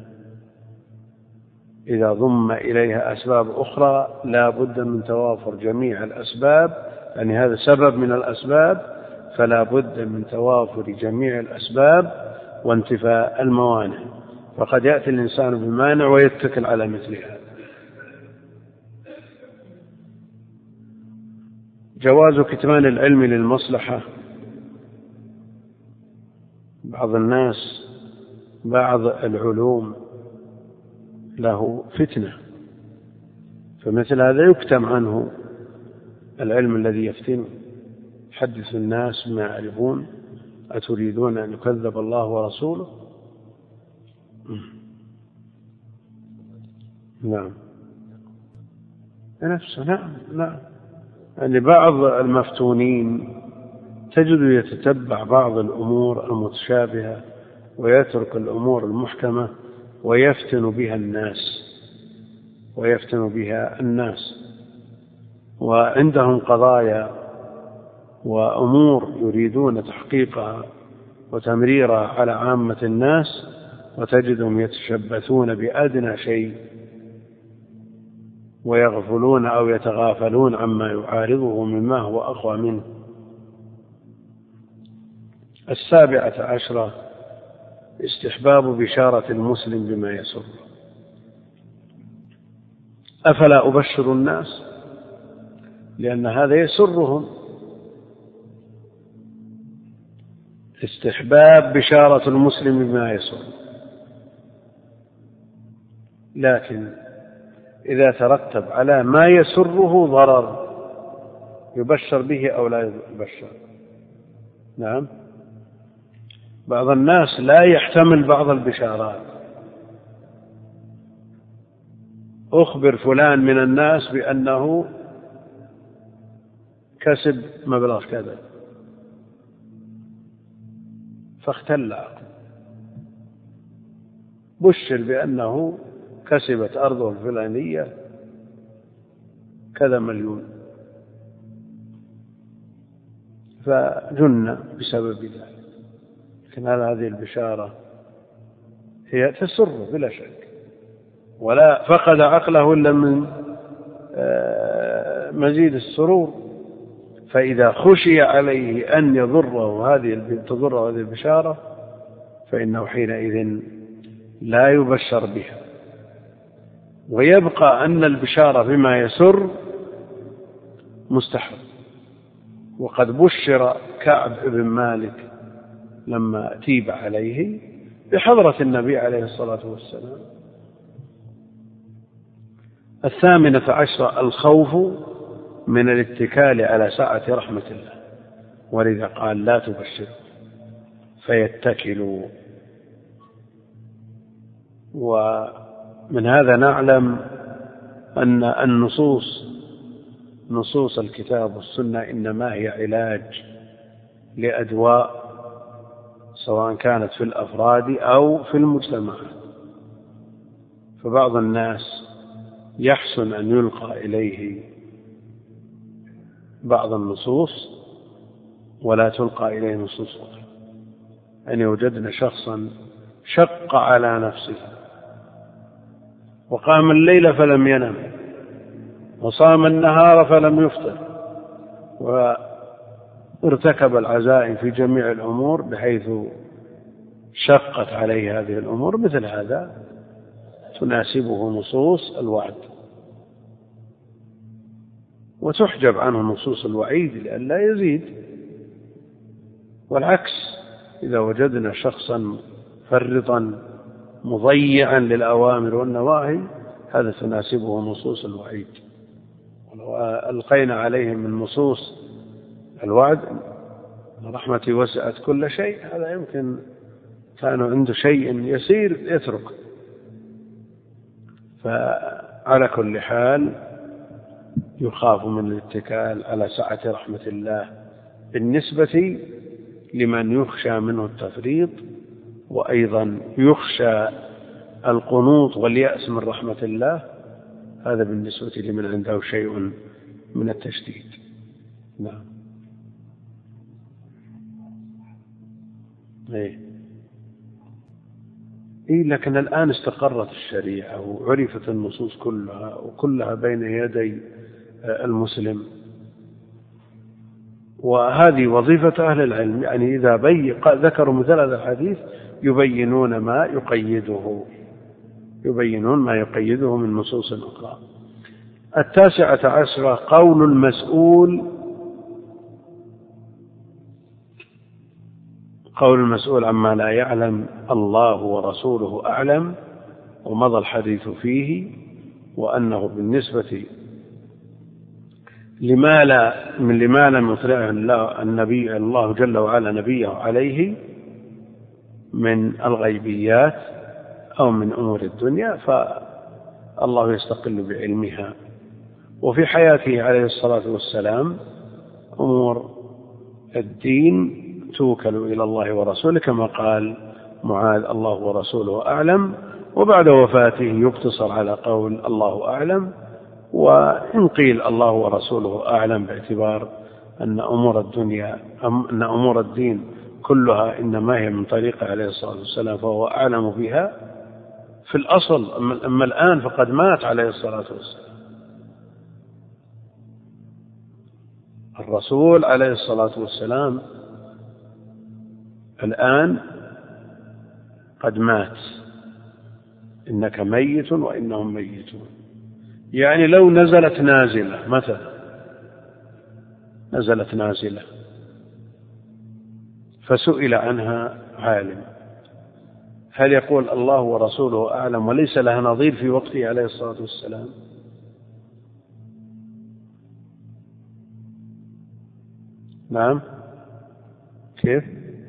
إذا ضم إليها أسباب أخرى لا بد من توافر جميع الأسباب، يعني هذا سبب من الأسباب، فلا بد من توافر جميع الأسباب وانتفاء الموانع. فقد يأتي الإنسان بالمانع ويتكل على مثل هذا. جواز كتمان العلم للمصلحة. بعض الناس بعض العلوم له فتنة، فمثل هذا يكتم عنه العلم الذي يفتنه. حدث الناس ما يعرفون، أتريدون أن يكذب الله ورسوله؟ نعم نفسه. نعم. يعني بعض المفتونين تجد يتتبع بعض الأمور المتشابهة ويترك الأمور المحكمة ويفتن بها الناس، وعندهم قضايا وأمور يريدون تحقيقها وتمريرها على عامة الناس، وتجدهم يتشبثون بأدنى شيء ويغفلون أو يتغافلون عما يعارضه مما هو أقوى منه. 17 استحباب بشارة المسلم بما يسر. أفلا أبشر الناس؟ لأن هذا يسرهم. استحباب بشارة المسلم بما يسر، لكن إذا ترتب على ما يسره ضرر يبشر به أو لا يبشر. نعم. بعض الناس لا يحتمل بعض البشارات. أخبر فلان من الناس بأنه كسب مبلغ كذا، فاختل عقله. بشر بأنه كسبت أرضه الفلانية كذا مليون، فجن بسبب ذلك. لكن هذه البشارة هي تسر بلا شك، ولا فقد عقله إلا من مزيد السرور. فإذا خشي عليه أن تضره هذه البشارة فإنه حينئذ لا يبشر بها. ويبقى أن البشارة بما يسر مستحب. وقد بشر كعب بن مالك لما تيب عليه بحضرة النبي عليه الصلاة والسلام. 18 الخوف من الاتكال على سعة رحمة الله، ولذا قال لا تبشر فيتكلوا. ومن هذا نعلم أن نصوص الكتاب والسنة إنما هي علاج لأدواء، سواء كانت في الأفراد أو في المجتمعات. فبعض الناس يحسن أن يلقى إليه بعض النصوص ولا تلقى إليه نصوص أخرى. أن وجدنا شخصا شق على نفسه وقام الليل فلم ينم وصام النهار فلم يفطر وارتكب العزائم في جميع الأمور بحيث شقت عليه هذه الأمور. مثل هذا تناسبه نصوص الوعد وتحجب عنه نصوص الوعيد لئلا يزيد. والعكس، إذا وجدنا شخصا فرطا مضيعا للأوامر والنواهي هذا تناسبه نصوص الوعيد. ولو ألقينا عليهم من نصوص الوعد رحمتي وسعت كل شيء، هذا يمكن كانوا عنده شيء يسير يترك. فعلى كل حال يخاف من الاتكال على سعة رحمة الله بالنسبة لمن يخشى منه التفريط، وأيضا يخشى القنوط واليأس من رحمة الله، هذا بالنسبة لمن عنده شيء من التشديد. نعم. لكن الآن استقرت الشريعة وعرفت النصوص كلها وكلها بين يدي المسلم، وهذه وظيفة أهل العلم، يعني إذا ذكروا مثل هذا الحديث يبينون ما يقيده من نصوص أخرى. 19 قول المسؤول عما لا يعلم الله ورسوله أعلم، ومضى الحديث فيه، وأنه بالنسبة لما لم يطلعه الله جل وعلا نبيه عليه من الغيبيات أو من أمور الدنيا فالله يستقل بعلمها. وفي حياته عليه الصلاة والسلام أمور الدين توكل إلى الله ورسوله، كما قال معاذ الله ورسوله أعلم، وبعد وفاته يقتصر على قول الله أعلم. وإن قيل الله ورسوله أعلم باعتبار أن أمور الدين كلها إنما هي من طريقه عليه الصلاة والسلام فهو أعلم بها في الأصل. أما الآن فقد مات عليه الصلاة والسلام، الرسول عليه الصلاة والسلام الآن قد مات، إنك ميت وإنهم ميتون. يعني لو نزلت نازلة مثلا، نزلت نازلة فسئل عنها عالم، هل يقول الله ورسوله أعلم وليس لها نظير في وقته عليه الصلاة والسلام؟ نعم. كيف؟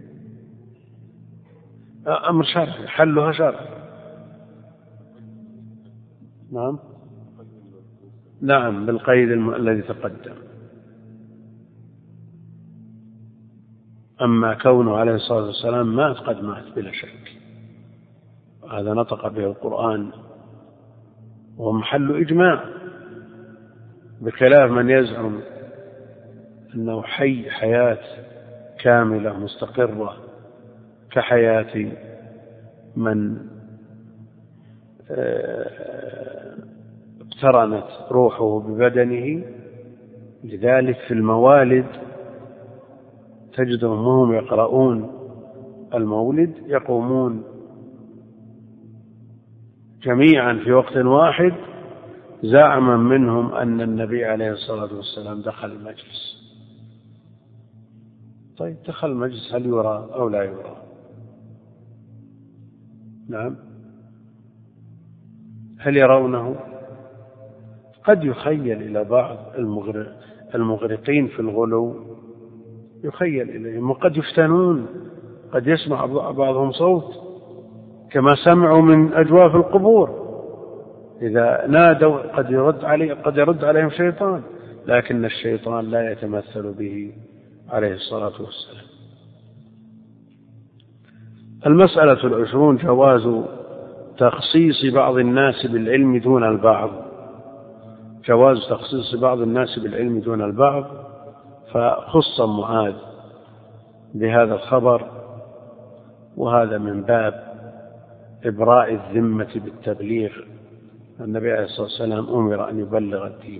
أمر شرعي، حلها شرعي. نعم بالقيد الذي تقدم. أما كونه عليه الصلاة والسلام مات قد مات بلا شك، هذا نطق به القرآن وهو محل إجماع، بخلاف من يزعم أنه حي حياة كاملة مستقرة كحياة من اقترنت روحه ببدنه. لذلك في الموالد تجدهم وهم يقرؤون المولد يقومون جميعا في وقت واحد زعما منهم أن النبي عليه الصلاة والسلام دخل المجلس. طيب دخل المجلس هل يرى أو لا يرى؟ نعم. هل يرونه؟ قد يخيل إلى بعض المغرقين في الغلو، يخيل إليهم، وقد يفتنون، قد يسمع بعضهم صوت كما سمعوا من أجواف القبور، إذا نادوا قد يرد عليهم شيطان، لكن الشيطان لا يتمثل به عليه الصلاة والسلام. 20 جواز تخصيص بعض الناس بالعلم دون البعض. جواز تخصيص بعض الناس بالعلم دون البعض، فخص معاذ بهذا الخبر، وهذا من باب إبراء الذمة بالتبليغ. النبي عليه الصلاة والسلام أمر أن يبلغ الدين،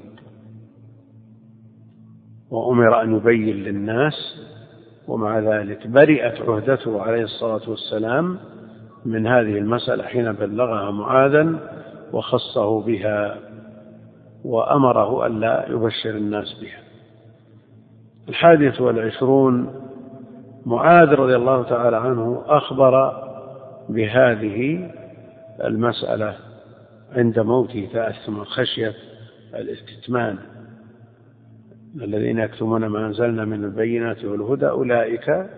وأمر أن يبين للناس، ومع ذلك برئت عهدته عليه الصلاة والسلام من هذه المسألة حين بلغها معاذا وخصه بها وأمره ألا يبشر الناس بها. 21 معاذ رضي الله تعالى عنه أخبر بهذه المسألة عند موته تأثما خشية الاستتمان، الذين يكتمون ما أنزلنا من البينات والهدى أولئك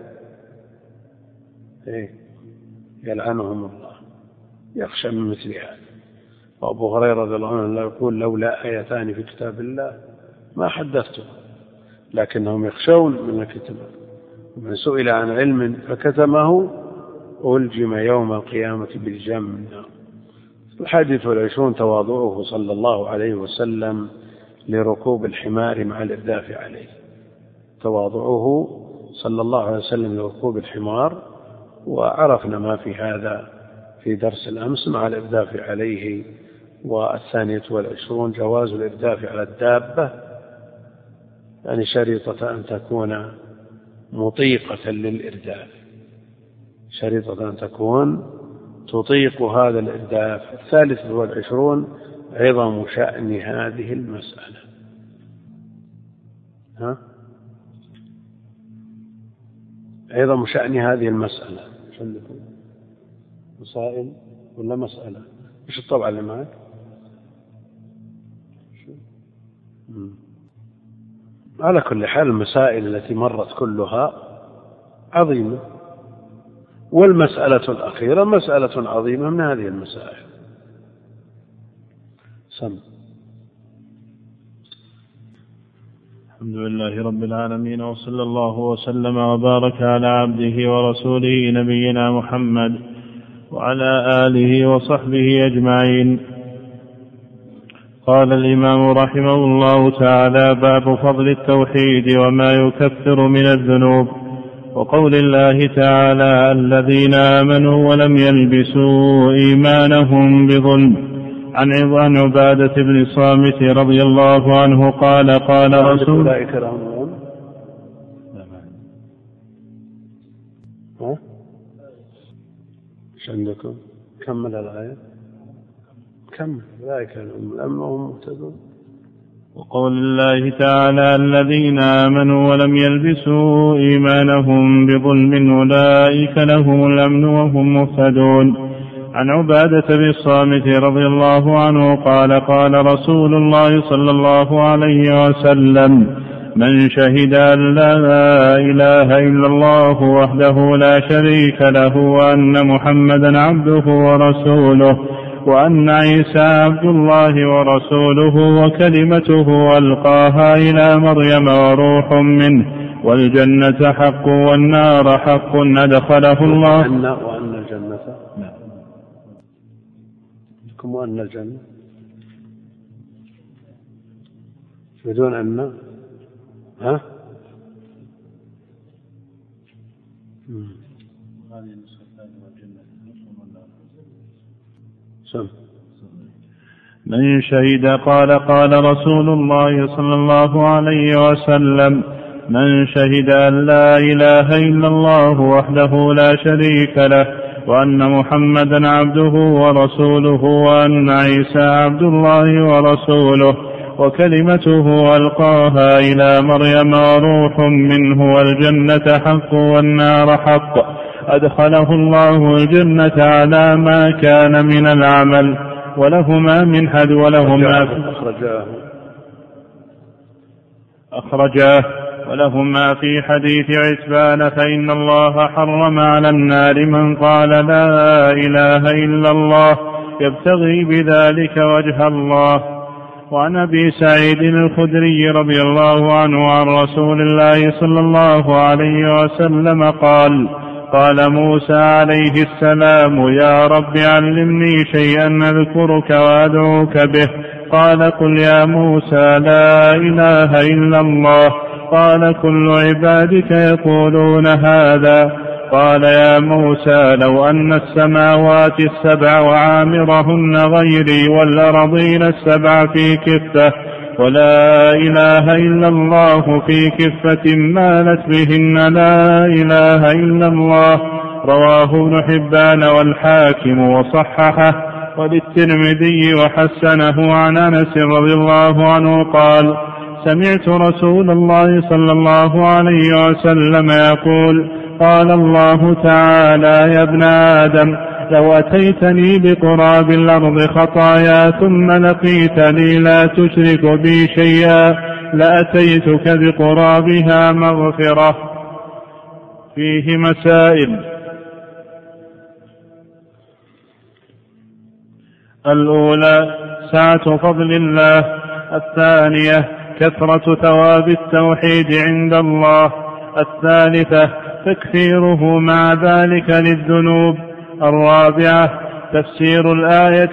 يلعنهم الله، يخشى من مثل هذا. وأبو هريرة رضي الله عنه يقول لولا آيتان في كتاب الله ما حدثته، لكنهم يخشون من الكتمان، ومن سئل عن علم فكتمه ألجم يوم القيامة بالجم من النار. 21 تواضعه صلى الله عليه وسلم لركوب الحمار مع الإرداف عليه. تواضعه صلى الله عليه وسلم لركوب الحمار، وعرفنا ما في هذا في درس الأمس مع الإرداف عليه. 22 جواز الإرداف على الدابة، يعني شريطة أن تكون مطيقة للإرداف، شريطة أن تكون تطيق هذا الإرداف. 23 عظم شأن هذه المسألة. عظم شأن هذه المسألة. عندكم مسائل ولا مسألة؟ إيش الطبعة اللي معك؟ على كل حال المسائل التي مرت كلها عظيمة، والمسألة الأخيرة مسألة عظيمة من هذه المسائل. الحمد لله رب العالمين، وصلى الله وسلم وبارك على عبده ورسوله نبينا محمد وعلى آله وصحبه أجمعين. قال الإمام رحمه الله تعالى: باب فضل التوحيد وما يكفر من الذنوب، وقول الله تعالى: الذين آمنوا ولم يلبسوا إيمانهم بظلم. عن عبادة بن الصامت رضي الله عنه قال: قال رسول ايش عندكم؟ كمل الآية، كمل. أولئك لهم الأمن وهم مهتدون. وقول الله تعالى: الذين آمنوا ولم يلبسوا إيمانهم بظلم أولئك لهم الأمن وهم مهتدون. عن عبادة بن الصامت رضي الله عنه قال: قال رسول الله صلى الله عليه وسلم: من شهد أن لا إله إلا الله وحده لا شريك له وأن محمدا عبده ورسوله وأن عيسى عبد الله ورسوله وكلمته ألقاها إلى مريم وروح منه والجنة حق والنار حق أدخله الله. وأن الجنة لكم وأن الجنة بدون أن من شهد قال رسول الله صلى الله عليه وسلم: من شهد أن لا إله إلا الله وحده لا شريك له وأن محمدا عبده ورسوله وأن عيسى عبد الله ورسوله وكلمته ألقاها إلى مريم وروح منه والجنة حق والنار حق أدخله الله الجنة على ما كان من العمل ولهما من حد ولهما في حديث عتبان: فإن الله حرم على النار من قال لا إله إلا الله يبتغي بذلك وجه الله. وعن أبي سعيد الخدري رضي الله عنه عن رسول الله صلى الله عليه وسلم قال: قال موسى عليه السلام: يا رب علمني شيئا أذكرك وأدعوك به. قال: قل يا موسى لا إله إلا الله. قال: كل عبادك يقولون هذا. قال: يا موسى لو أن السماوات السبع وعامرهن غيري والأرضين السبع في كفة ولا إله إلا الله في كفة مالت بهن لا إله إلا الله. رواه ابن حبان والحاكم وصححه وللترمذي وحسنه. عن أنس رضي الله عنه قال: سمعت رسول الله صلى الله عليه وسلم يقول: قال الله تعالى: يا ابن آدم لو أتيتني بقراب الأرض خطايا ثم لقيتني لا تشرك بي شيئا لأتيتك بقرابها مغفرة. فيه مسائل: الأولى سعة فضل الله. الثانية كثرة ثواب التوحيد عند الله. الثالثة تكفيره مع ذلك للذنوب. الرابعة تفسير الآية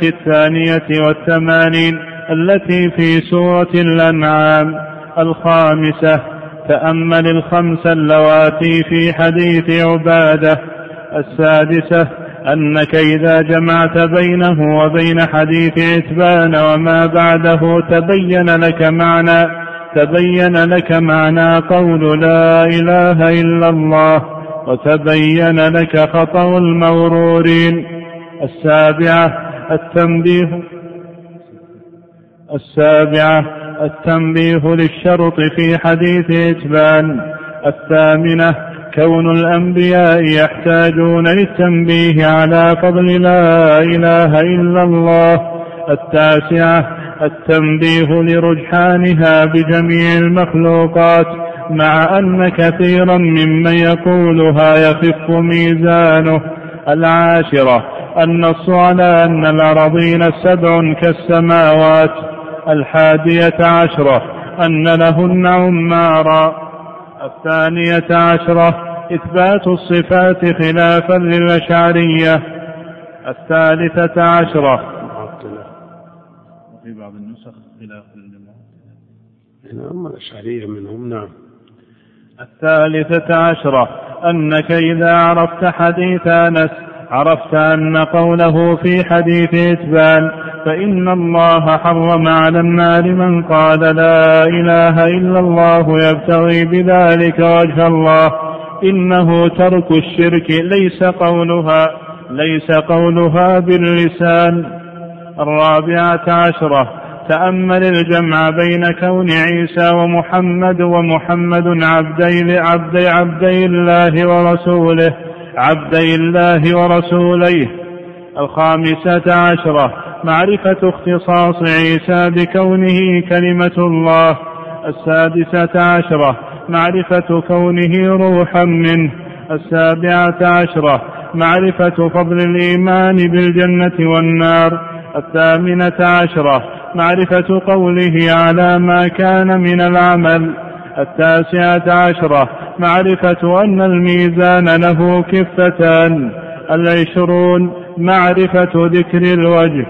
82 التي في سورة الأنعام. الخامسة تأمل الخمس اللواتي في حديث عبادة. السادسة أنك إذا جمعت بينه وبين حديث عتبان وما بعده تبين لك معنى قول لا إله إلا الله، وتبين لك خطأ المورورين. 7 التنبيه للشرط في حديث عتبان. 8 كون الأنبياء يحتاجون للتنبيه على فضل لا إله إلا الله. 9 التنبيه لرجحانها بجميع المخلوقات، مع أن كثيرا ممن يقولها يخف ميزانه. 10 النص على أن الأراضين 7 كالسماوات. 11 أن لهن عمارا. 12 إثبات الصفات خلافا للأشعرية. 13 في بعض النسخ خلاف للمعتزلة، الأشعرية منهم. نعم. 13 أنك إذا عرفت حديث أنس عرفت أن قوله في حديث عتبان فإن الله حرم على النار من قال لا إله إلا الله يبتغي بذلك وجه الله، إنه ترك الشرك ليس قولها باللسان. 14 تأمل الجمع بين كون عيسى ومحمد عبدي الله ورسوليه. 15 معرفة اختصاص عيسى بكونه كلمة الله. 16 معرفة كونه روحا منه. 17 معرفة فضل الإيمان بالجنة والنار. 18 معرفة قوله على ما كان من العمل. 19 معرفة أن الميزان له كفتان. 20 معرفة ذكر الوجه.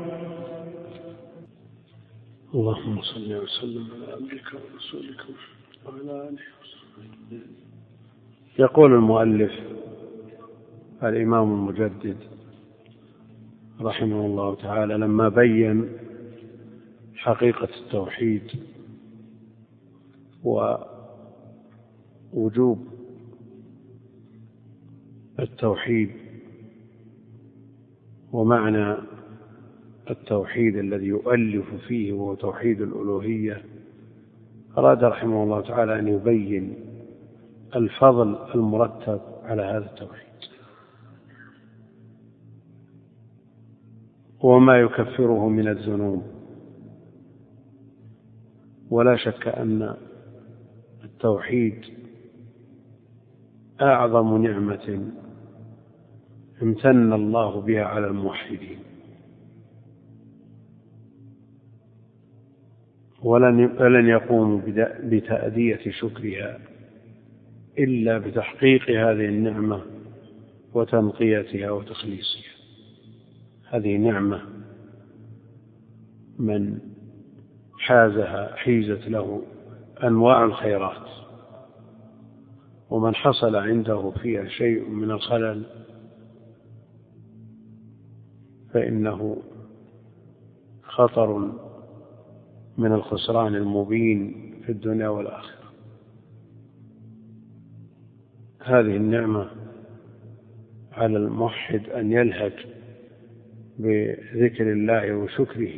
اللهم صل وسلم على عبدك ورسولك وعلى آله وصحبه. يقول المؤلف الإمام المجدد رحمه الله تعالى لما بين حقيقة التوحيد ووجوب التوحيد ومعنى التوحيد الذي يؤلف فيه وهو توحيد الألوهية، أراد رحمه الله تعالى أن يبين الفضل المرتب على هذا التوحيد وما يكفره من الذنوب. ولا شك أن التوحيد أعظم نعمة امتن الله بها على الموحدين، ولن يقوموا بتأدية شكرها إلا بتحقيق هذه النعمة وتنقيتها وتخليصها. هذه نعمة من حازها حيزت له أنواع الخيرات، ومن حصل عنده فيها شيء من الخلل فإنه خطر من الخسران المبين في الدنيا والآخرة. هذه النعمة على الموحد أن يلهج بذكر الله وشكره،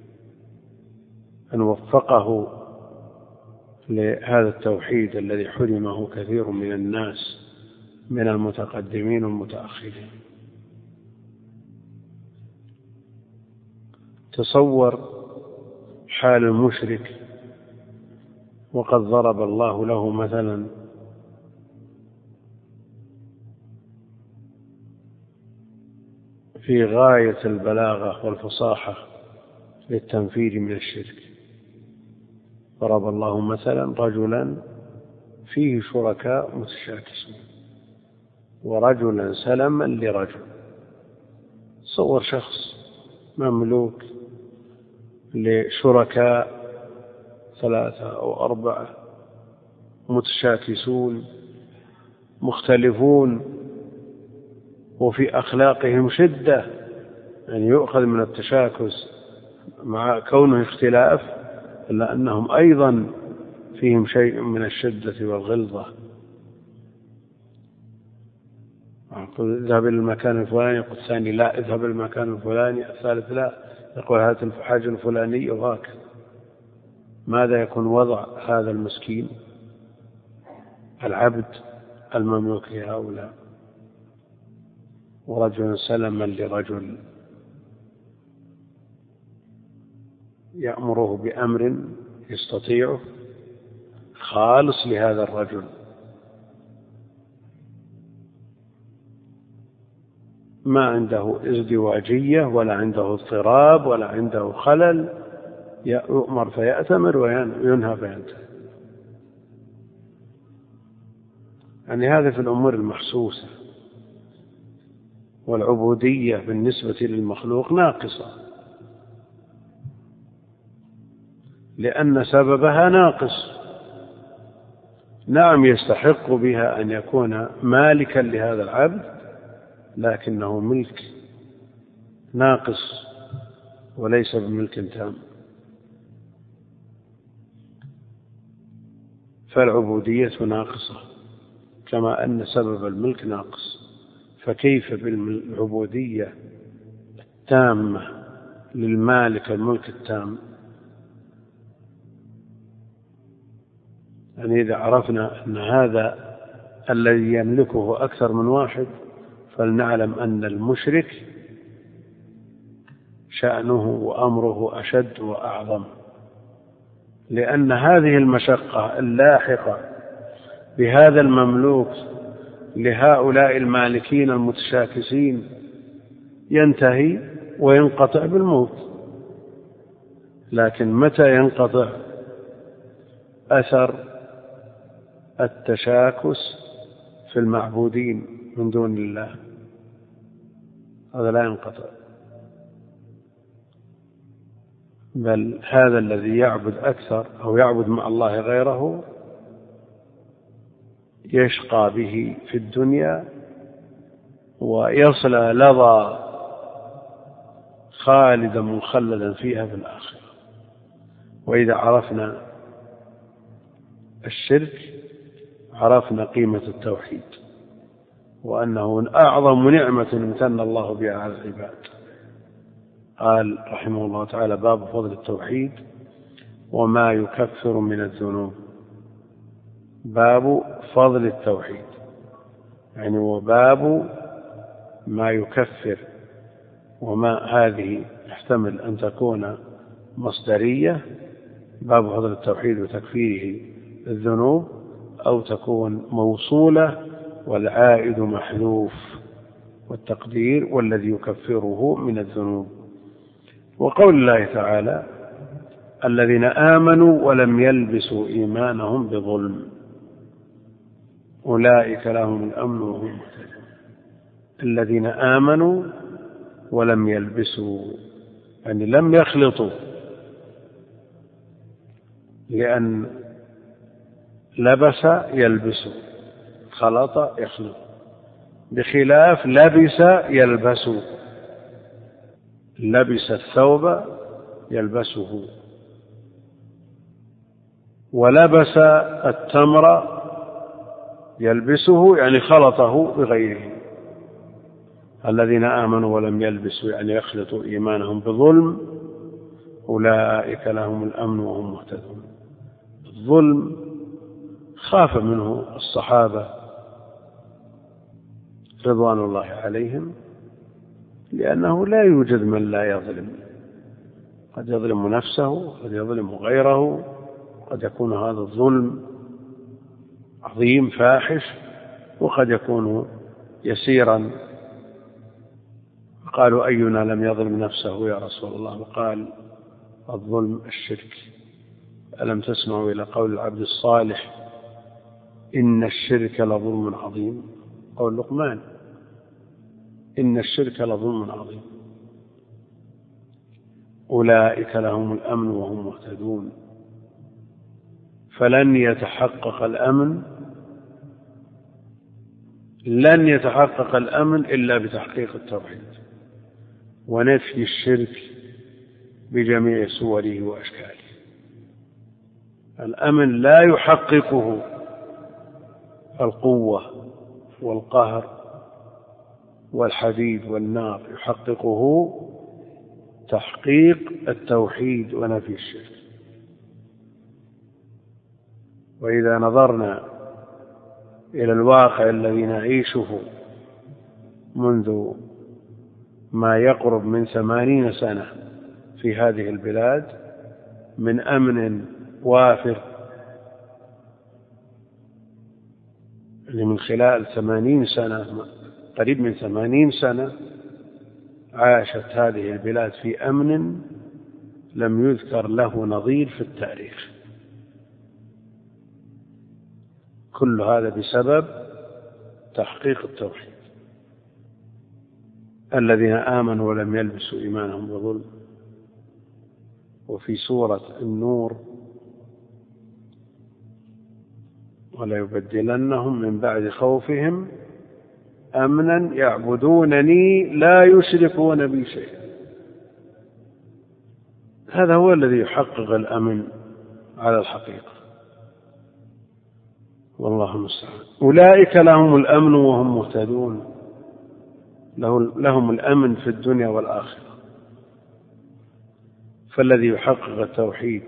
أن وفقه لهذا التوحيد الذي حرمه كثير من الناس من المتقدمين والمتأخرين. تصور حال المشرك وقد ضرب الله له مثلا في غاية البلاغة والفصاحة للتنفير من الشرك. ضرب الله مثلا رجلا فيه شركاء متشاكسون ورجلا سلما لرجل. صور شخص مملوك لشركاء 3 أو 4 متشاكسون مختلفون، وفي أخلاقهم شدة، يعني يؤخذ من التشاكس مع كونه اختلاف إلا أنهم أيضا فيهم شيء من الشدة والغلظة. يقول اذهب إلى المكان الفلاني، يقول الثاني لا اذهب إلى المكان الفلاني، الثالث لا، يقول هات الحاجة الفلانية وهكذا. ماذا يكون وضع هذا المسكين العبد المملوك لهؤلاء؟ ورجل سلما لرجل يأمره بأمر يستطيعه خالص لهذا الرجل، ما عنده ازدواجية ولا عنده اضطراب ولا عنده خلل، يؤمر فيأتمر وينهى فينتهي. يعني هذا في الأمور المحسوسة. والعبودية بالنسبة للمخلوق ناقصة، لأن سببها ناقص. نعم يستحق بها أن يكون مالكا لهذا العبد، لكنه ملك ناقص وليس بملك تام. فالعبودية ناقصة كما أن سبب الملك ناقص، فكيف بالعبودية التامة للمالك الملك التام؟ يعني إذا عرفنا أن هذا الذي يملكه أكثر من واحد، فلنعلم أن المشرك شأنه وأمره أشد وأعظم، لأن هذه المشقة اللاحقة بهذا المملوك لهؤلاء المالكين المتشاكسين ينتهي وينقطع بالموت. لكن متى ينقطع أثر التشاكس في المعبودين من دون الله؟ هذا لا ينقطع، بل هذا الذي يعبد أكثر أو يعبد مع الله غيره يشقى به في الدنيا ويصلى لظى خالدا مخلدا فيها في الآخرة. وإذا عرفنا الشرك عرفنا قيمة التوحيد، وأنه أعظم نعمة امتن الله بها على العباد. قال رحمه الله تعالى: باب فضل التوحيد وما يكفر من الذنوب. باب فضل التوحيد يعني وباب ما يكفر، وما هذه يحتمل أن تكون مصدرية، باب فضل التوحيد وتكفيره الذنوب، أو تكون موصولة والعائد محذوف والتقدير والذي يكفره من الذنوب. وقول الله تعالى: الذين آمنوا ولم يلبسوا إيمانهم بظلم أولئك لهم الأمن وهم مهتدون. الذين آمنوا ولم يلبسوا يعني لم يخلطوا، لأن لبس يلبس، خلط يخلط، بخلاف لبس يلبس. لبس الثوب يلبسه، ولبس التمر يلبسه يعني خلطه بغيره. الذين آمنوا ولم يلبسوا يعني يخلطوا إيمانهم بظلم أولئك لهم الأمن وهم مهتدون. الظلم خاف منه الصحابة رضوان الله عليهم، لأنه لا يوجد من لا يظلم، قد يظلم نفسه، قد يظلم غيره، قد يكون هذا الظلم عظيم فاحش، وقد يكون يسيرا. قالوا: أينا لم يظلم نفسه يا رسول الله؟ وقال: الظلم الشرك. ألم تسمعوا إلى قول العبد الصالح: إن الشرك لظلم عظيم؟ قول لقمان: إن الشرك لظلم عظيم. أولئك لهم الأمن وهم مهتدون. فلن يتحقق الأمن لن يتحقق الأمن إلا بتحقيق التوحيد ونفي الشرك بجميع صوره وأشكاله. الأمن لا يحققه القوة والقهر والحديد والنار، يحققه تحقيق التوحيد ونفي الشرك. وإذا نظرنا إلى الواقع الذي نعيشه منذ ما يقرب من 80 سنة في هذه البلاد من أمن وافر، من خلال 80 سنة، قريب من 80 سنة عاشت هذه البلاد في أمن لم يذكر له نظير في التاريخ. كل هذا بسبب تحقيق التوحيد. الذين آمنوا ولم يلبسوا إيمانهم بظلم. وفي سورة النور وليبدلنهم من بعد خوفهم أمنا يعبدونني لا يشركون بي شيئا. هذا هو الذي يحقق الأمن على الحقيقة، والله المستعان. أولئك لهم الأمن وهم مهتدون، لهم الأمن في الدنيا والآخرة. فالذي يحقق التوحيد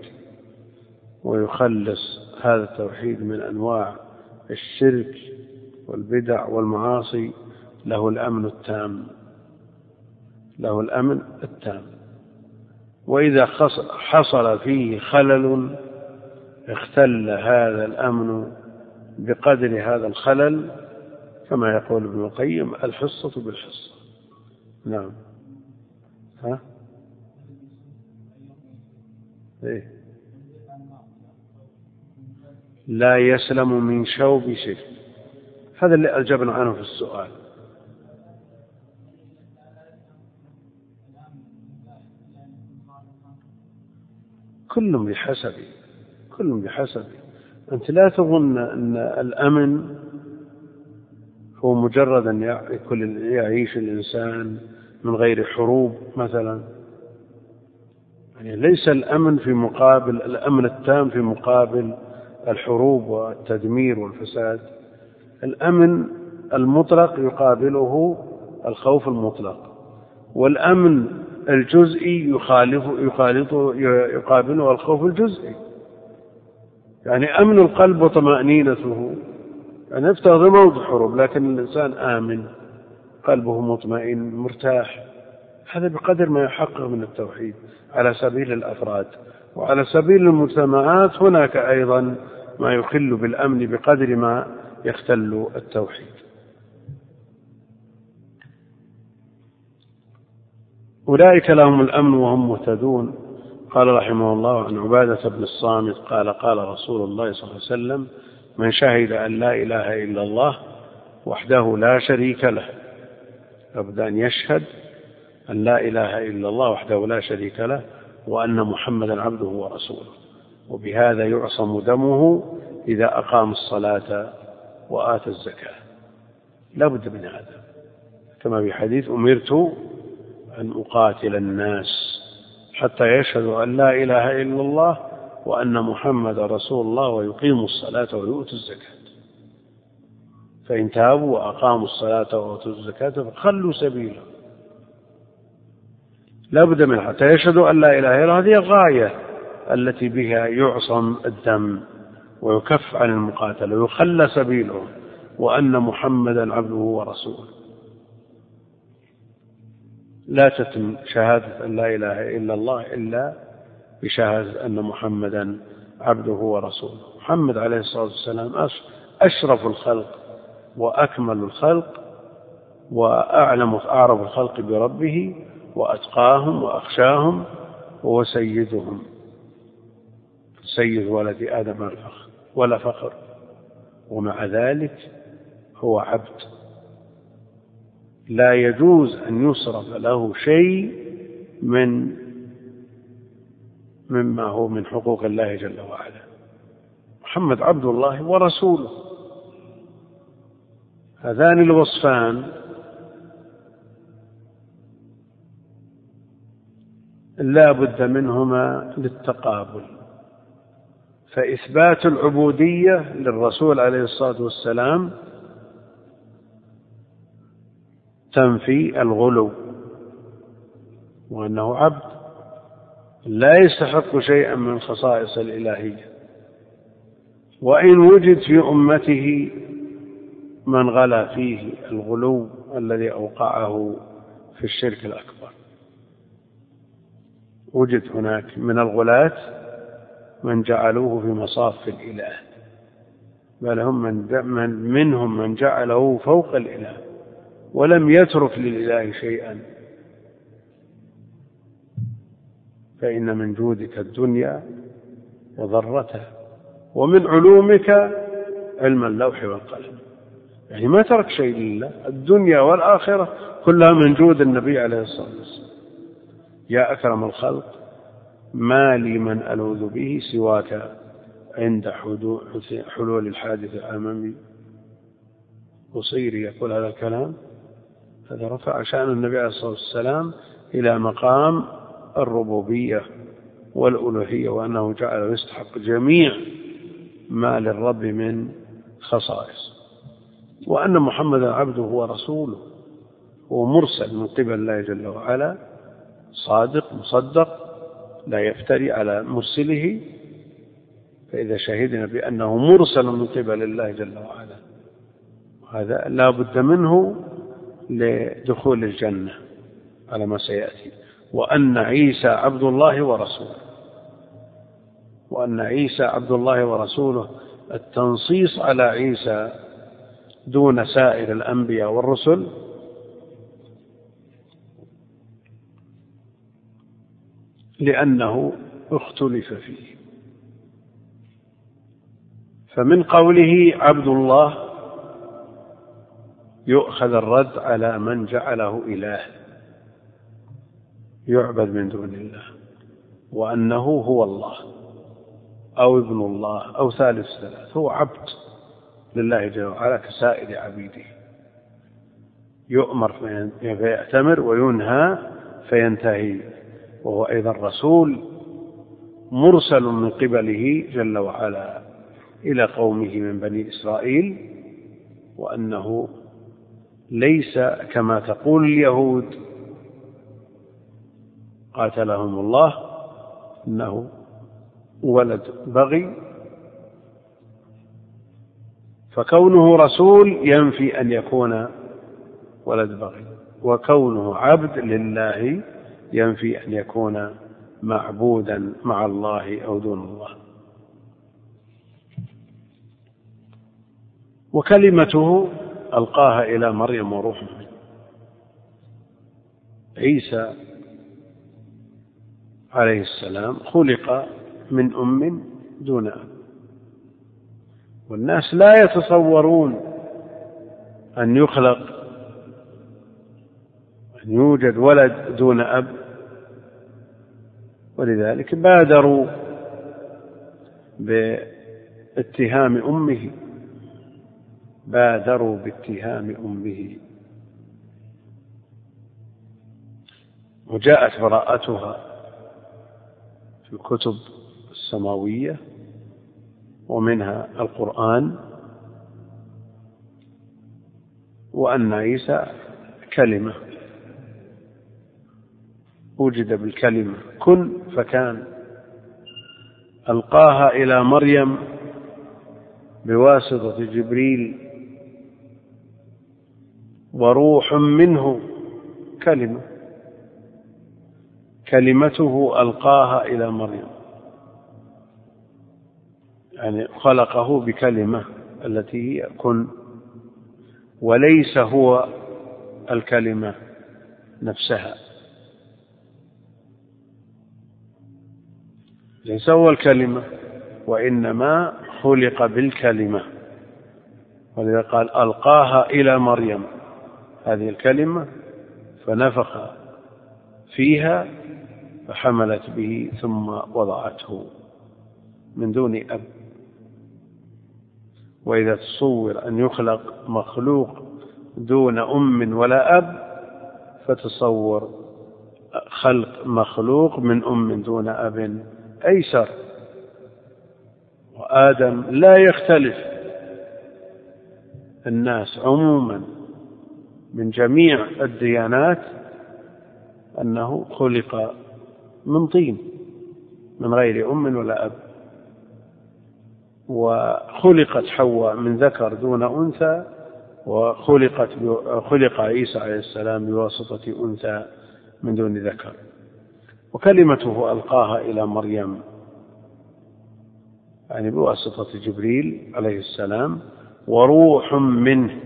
ويخلص هذا التوحيد من أنواع الشرك والبدع والمعاصي له الأمن التام، له الأمن التام. وإذا حصل فيه خلل اختل هذا الأمن بقدر هذا الخلل، كما يقول ابن القيم: الحصة بالحصة. نعم. إيه؟ لا يسلم من شوب شيء. هذا اللي أجبنا عنه في السؤال. كل بحسب. أنت لا تظن أن الأمن هو مجرد أن يعيش الإنسان من غير حروب مثلا. يعني ليس الأمن في مقابل الأمن التام في مقابل الحروب والتدمير والفساد. الأمن المطلق يقابله الخوف المطلق، والأمن الجزئي يقابله الخوف الجزئي. يعني أمن القلب وطمأنينته، يعني يفترض موضع حروب لكن الإنسان آمن، قلبه مطمئن مرتاح. هذا بقدر ما يحقق من التوحيد على سبيل الأفراد. وعلى سبيل المجتمعات هناك أيضا ما يخل بالأمن بقدر ما يختل التوحيد. أولئك لهم الأمن وهم مهتدون. قال رحمه الله عن عبادة بن الصامت قال: قال رسول الله صلى الله عليه وسلم: من شهد أن لا إله إلا الله وحده لا شريك له. لابد أن يشهد أن لا إله إلا الله وحده لا شريك له وأن محمدا عبده ورسوله، وبهذا يعصم دمه إذا أقام الصلاة وآتى الزكاة. لابد من هذا، كما في حديث: أمرت أن أقاتل الناس حتى يشهدوا أن لا إله إلا الله وأن محمد رسول الله ويقيموا الصلاة ويؤتوا الزكاة، فإن تابوا وأقاموا الصلاة وأتوا الزكاة فخلوا سبيله. لابد من حتى يشهدوا أن لا إله إلا الله. هذه الغاية التي بها يعصم الدم ويكف عن المقاتلة ويخلى سبيله، وأن محمدا عبده ورسوله. لا تتم شهادة أن لا إله إلا الله إلا بشهادة أن محمدا عبده ورسوله. محمد عليه الصلاة والسلام أشرف الخلق وأكمل الخلق وأعرف الخلق بربه وأتقاهم وأخشاهم، وهو سيدهم، سيد ولد آدم ولا فخر. ومع ذلك هو عبد، لا يجوز أن يصرف له شيء مما هو من حقوق الله جل وعلا. محمد عبد الله ورسوله، هذان الوصفان لا بد منهما للتقابل، فإثبات العبودية للرسول عليه الصلاة والسلام تنفي الغلو، وأنه عبد لا يستحق شيئا من خصائص الإلهية، وإن وجد في أمته من غلا فيه الغلو الذي أوقعه في الشرك الأكبر، وجد هناك من الغلاة من جعلوه في مصاف الإله، بل هم منهم من جعله فوق الإله ولم يترك للإله شيئا. فإن من جودك الدنيا وضرتها، ومن علومك علم اللوح والقلم، يعني ما ترك شيء لله، الدنيا والآخرة كلها من جود النبي عليه الصلاة والسلام. يا أكرم الخلق ما لي من ألوذ به سواك عند حلول الحادث الأمامي. قصيري يقول هذا الكلام، هذا رفع شأن النبي عليه الصلاة والسلام إلى مقام الربوبية والألوهية، وأنه جعل يستحق جميع ما للرب من خصائص، وأن محمدا عبده ورسوله ومرسل من قبل الله جل وعلا، صادق مصدق لا يفتري على مرسله. فإذا شهدنا بأنه مرسل من قبل الله جل وعلا، هذا لا بد منه لدخول الجنة على ما سيأتي. وأن عيسى عبد الله ورسوله، وأن عيسى عبد الله ورسوله، التنصيص على عيسى دون سائر الأنبياء والرسل لأنه اختلف فيه. فمن قوله عبد الله يؤخذ الرد على من جعله إله يعبد من دون الله، وأنه هو الله أو ابن الله أو ثالث ثلاث، هو عبد لله جل وعلا كسائر عبيده، يؤمر فيأتمر وينهى فينتهي، وهو أيضا رسول مرسل من قبله جل وعلا إلى قومه من بني إسرائيل، وأنه ليس كما تقول اليهود قاتلهم الله إنه ولد بغي، فكونه رسول ينفي أن يكون ولد بغي، وكونه عبد لله ينفي أن يكون معبودا مع الله أو دون الله. وكلمته ألقاها إلى مريم وروح منه. عيسى عليه السلام خلق من أم دون أب، والناس لا يتصورون أن يخلق أن يوجد ولد دون أب، ولذلك بادروا باتهام أمه، بادروا باتهام أمه، وجاءت براءتها في الكتب السماوية ومنها القرآن، وأن عيسى كلمة وجد بالكلمة كن فكان، ألقاها إلى مريم بواسطة جبريل وروح منه، كلمة، كلمته ألقاها إلى مريم، يعني خلقه بكلمة التي هي كن، وليس هو الكلمة نفسها، ليس هو الكلمة، وإنما خلق بالكلمة، ولذا قال ألقاها إلى مريم، هذه الكلمة فنفخ فيها فحملت به ثم وضعته من دون أب. وإذا تصور أن يخلق مخلوق دون أم ولا أب، فتصور خلق مخلوق من أم دون أب أيسر. وآدم لا يختلف الناس عموما من جميع الديانات أنه خلق من طين من غير أم ولا أب، وخلقت حواء من ذكر دون أنثى، وخلق عيسى عليه السلام بواسطة أنثى من دون ذكر. وكلمته ألقاها إلى مريم يعني بواسطة جبريل عليه السلام، وروح منه.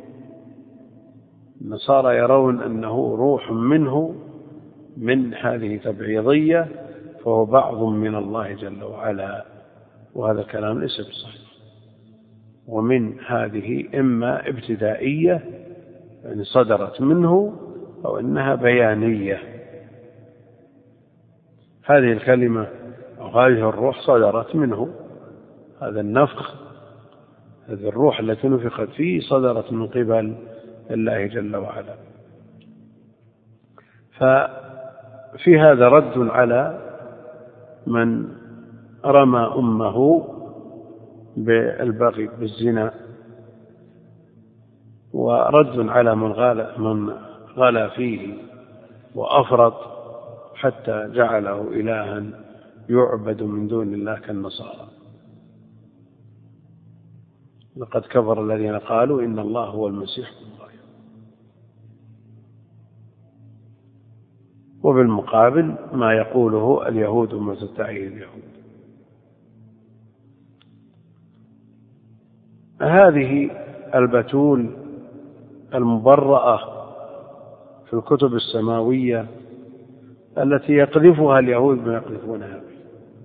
النصارى يرون أنه روح منه، من هذه تبعيضية، فهو بعض من الله جل وعلا، وهذا الكلام ليس بصحيح. ومن هذه إما ابتدائية يعني صدرت منه، أو إنها بيانية. هذه الكلمة أو هذه الروح صدرت منه، هذا النفخ، هذه الروح التي نفخت فيه صدرت من قبل الله جل وعلا. ففي هذا رد على من رمى أمه بالبغي بالزنا، ورد على من غلا فيه وأفرط حتى جعله إلها يعبد من دون الله كالنصارى. لقد كفر الذين قالوا إن الله هو المسيح ابن مريم. وبالمقابل ما يقوله اليهود وما تدعيه اليهود. هذه البتول المبرأة في الكتب السماوية التي يقذفها اليهود ما يقذفونها به.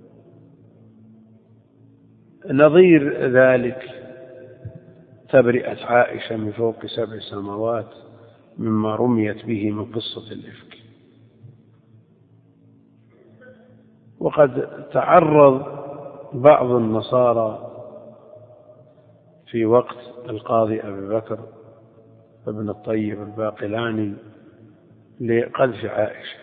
نظير ذلك تبرئة عائشة من فوق 7 سماوات مما رميت به من قصة الإفك. وقد تعرض بعض النصارى في وقت القاضي أبي بكر ابن الطيب الباقلاني لقذف عائشة،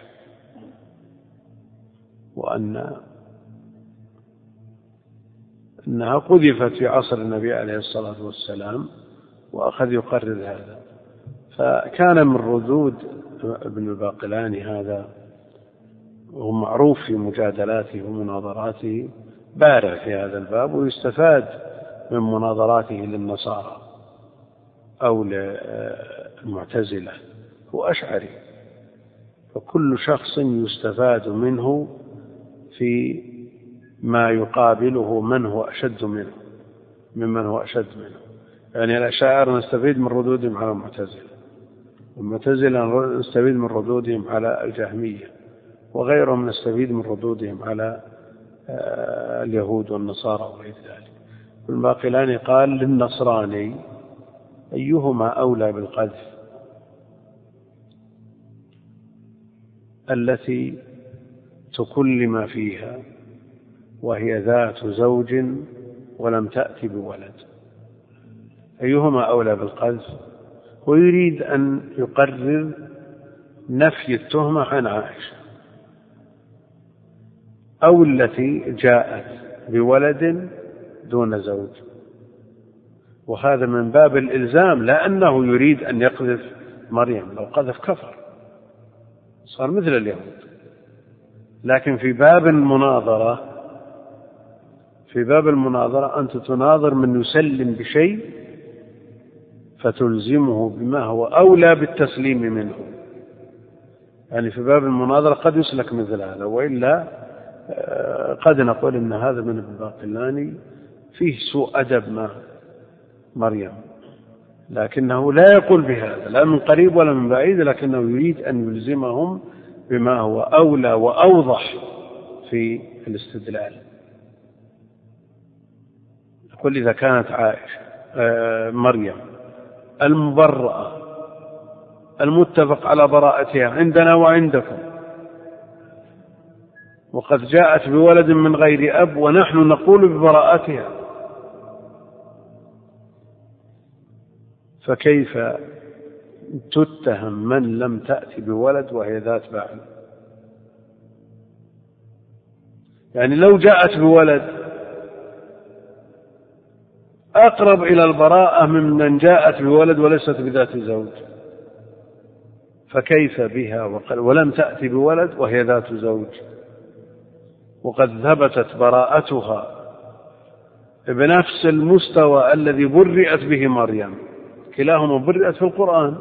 أنها قذفت في عصر النبي عليه الصلاة والسلام، وأخذ يقرر هذا. فكان من ردود ابن الباقلاني هذا، وهو معروف في مجادلاته ومناظراته، بارع في هذا الباب، ويستفاد من مناظراته للنصارى أو للمعتزلة. هو أشعري، فكل شخص يستفاد منه في ما يقابله من هو أشد منه ممن هو أشد منه. يعني الأشاعرة نستفيد من ردودهم على المعتزلة، والمعتزلة نستفيد من ردودهم على الجهمية، وغيرهم نستفيد من ردودهم على اليهود والنصارى وغير ذلك. الباقلاني قال للنصراني أيهما أولى بالقذف، التي تكلم فيها وهي ذات زوج ولم تأتي بولد، أيهما أولى بالقذف؟ ويريد أن يقرر نفي التهمة عن عائشة، أو التي جاءت بولد دون زوج. وهذا من باب الإلزام، لا أنه يريد أن يقذف مريم، لو قذف كفر صار مثل اليهود. لكن في باب المناظرة أنت تناظر من يسلم بشيء فتلزمه بما هو أولى بالتسليم منه. يعني في باب المناظرة قد يسلك مثل هذا، وإلا قد نقول إن هذا من الباقلاني فيه سوء أدب مع مريم، لكنه لا يقول بهذا لا من قريب ولا من بعيد، لكنه يريد أن يلزمهم بما هو أولى وأوضح في الاستدلال. يقول إذا كانت عائشة مريم المبرأة المتفق على براءتها عندنا وعندكم، وقد جاءت بولد من غير أب ونحن نقول ببراءتها، فكيف تتهم من لم تأتي بولد وهي ذات بعل. يعني لو جاءت بولد أقرب إلى البراءة ممن جاءت بولد وليست بذات زوج، فكيف بها ولم تأتي بولد وهي ذات زوج وقد ثبتت براءتها بنفس المستوى الذي برئت به مريم، كلاهما برئت في القرآن.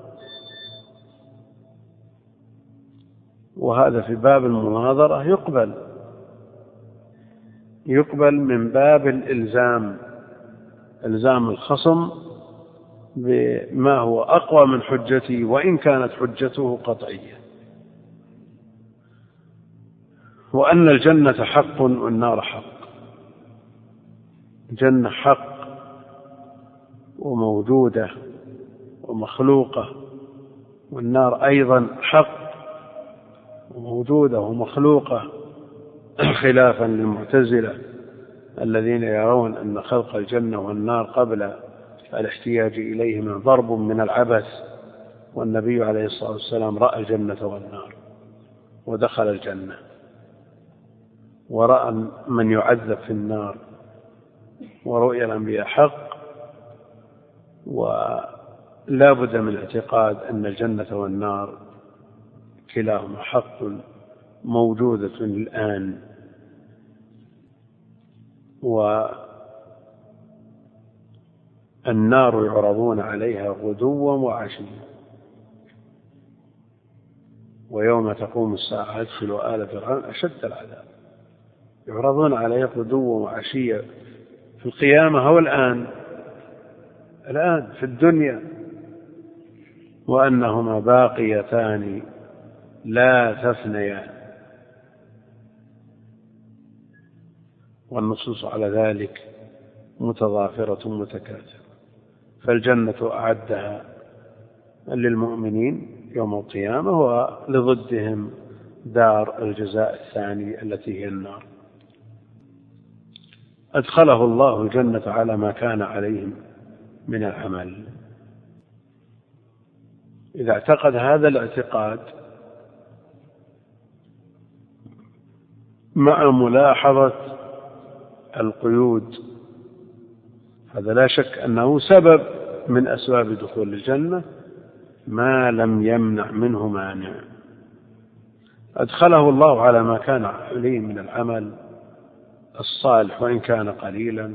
وهذا في باب المناظرة يقبل من باب الإلزام، إلزام الخصم بما هو أقوى من حجته وإن كانت حجته قطعية. وأن الجنة حق والنار حق. الجنة حق وموجودة ومخلوقة، والنار أيضا حق وموجودة ومخلوقة، خلافا للمعتزلة الذين يرون أن خلق الجنة والنار قبل الاحتياج إليهما ضرب من العبث، والنبي عليه الصلاة والسلام رأى الجنة والنار ودخل الجنة، ورأى من يعذب في النار، ورؤيا الأنبياء حق. ولا بد من الاعتقاد أن الجنة والنار كلاهما حق موجودة الآن، والنار يعرضون عليها غدوا وعشيا، ويوم تقوم الساعة أدخلوا آل فرعون أشد العذاب. يعرضون عليها غدوا وعشيا في القيامة هو الآن في الدنيا، وأنهما باقيتان لا تفنيان، والنصوص على ذلك متضافرة متكاثرة. فالجنة أعدها للمؤمنين يوم القيامة، ولضدهم دار الجزاء الثاني التي هي النار. أدخله الله الجنة على ما كان عليهم من العمل. إذا اعتقد هذا الاعتقاد مع ملاحظة القيود، هذا لا شك أنه سبب من أسباب دخول الجنة ما لم يمنع منه مانع. أدخله الله على ما كان عليه من العمل الصالح وإن كان قليلا،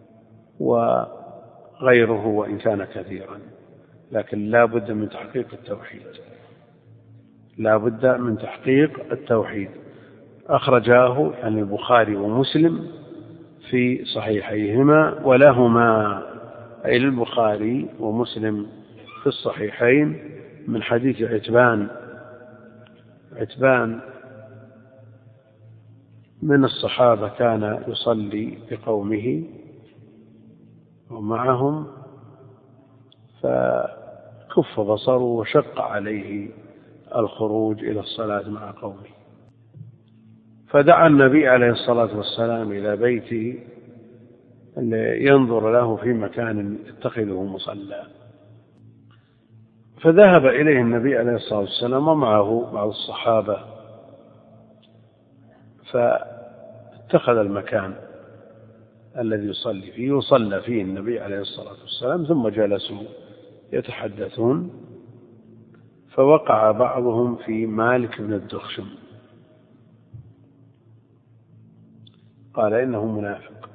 وغيره وإن كان كثيرا، لكن لا بد من تحقيق التوحيد، لا بد من تحقيق التوحيد. أخرجاه يعني البخاري ومسلم في صحيحيهما، ولهما أي للبخاري ومسلم في الصحيحين من حديث عتبان من الصحابة، كان يصلي بقومه ومعهم فكف بصره وشق عليه الخروج إلى الصلاة مع قومه، فدعا النبي عليه الصلاة والسلام إلى بيته ينظر له في مكان يتخذه مصلى، فذهب إليه النبي عليه الصلاة والسلام ومعه بعض الصحابة، فاتخذ المكان الذي يصلي فيه وصلى فيه النبي عليه الصلاة والسلام، ثم جلسوا يتحدثون، فوقع بعضهم في مالك بن الدخشم، قال إنه منافق،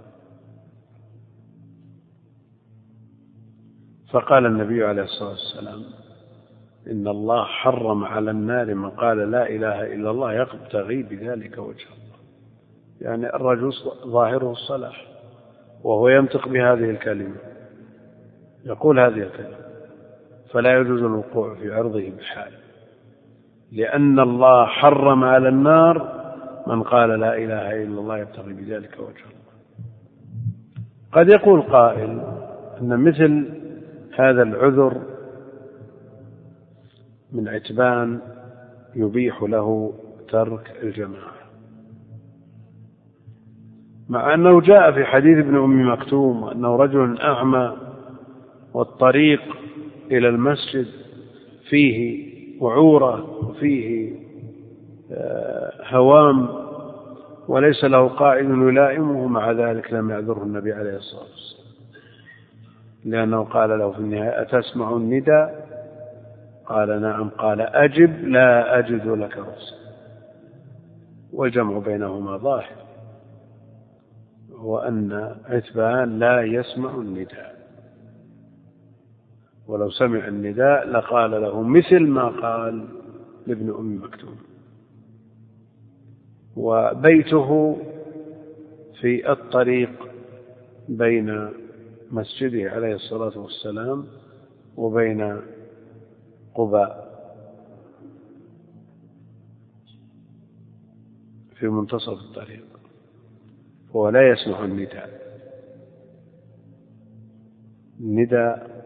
فقال النبي عليه الصلاة والسلام إن الله حرم على النار من قال لا إله إلا الله يبتغي بذلك وجه الله. يعني الرجل ظاهره الصلاح وهو ينطق بهذه الكلمة، يقول هذه الكلمة، فلا يجوز الوقوع في عرضه بحال، لأن الله حرم على النار من قال لا إله إلا الله يبتغي بذلك وجه الله. قد يقول قائل أن مثل هذا العذر من عتبان يبيح له ترك الجماعة، مع أنه جاء في حديث ابن أم مكتوم أنه رجل أعمى والطريق إلى المسجد فيه وعورة وفيه هوام وليس له قائد يلائمه، مع ذلك لم يعذره النبي عليه الصلاة والسلام، لأنه قال له في النهاية: أتسمع النداء؟ قال: نعم. قال: أجب، لا أجد لك رخصة. والجمع بينهما ظاهر، هو أن عتبان لا يسمع النداء، ولو سمع النداء لقال له مثل ما قال لابن أم مكتوم. وبيته في الطريق بين مسجده عليه الصلاة والسلام وبين قباء، في منتصف الطريق، هو لا يسمع النداء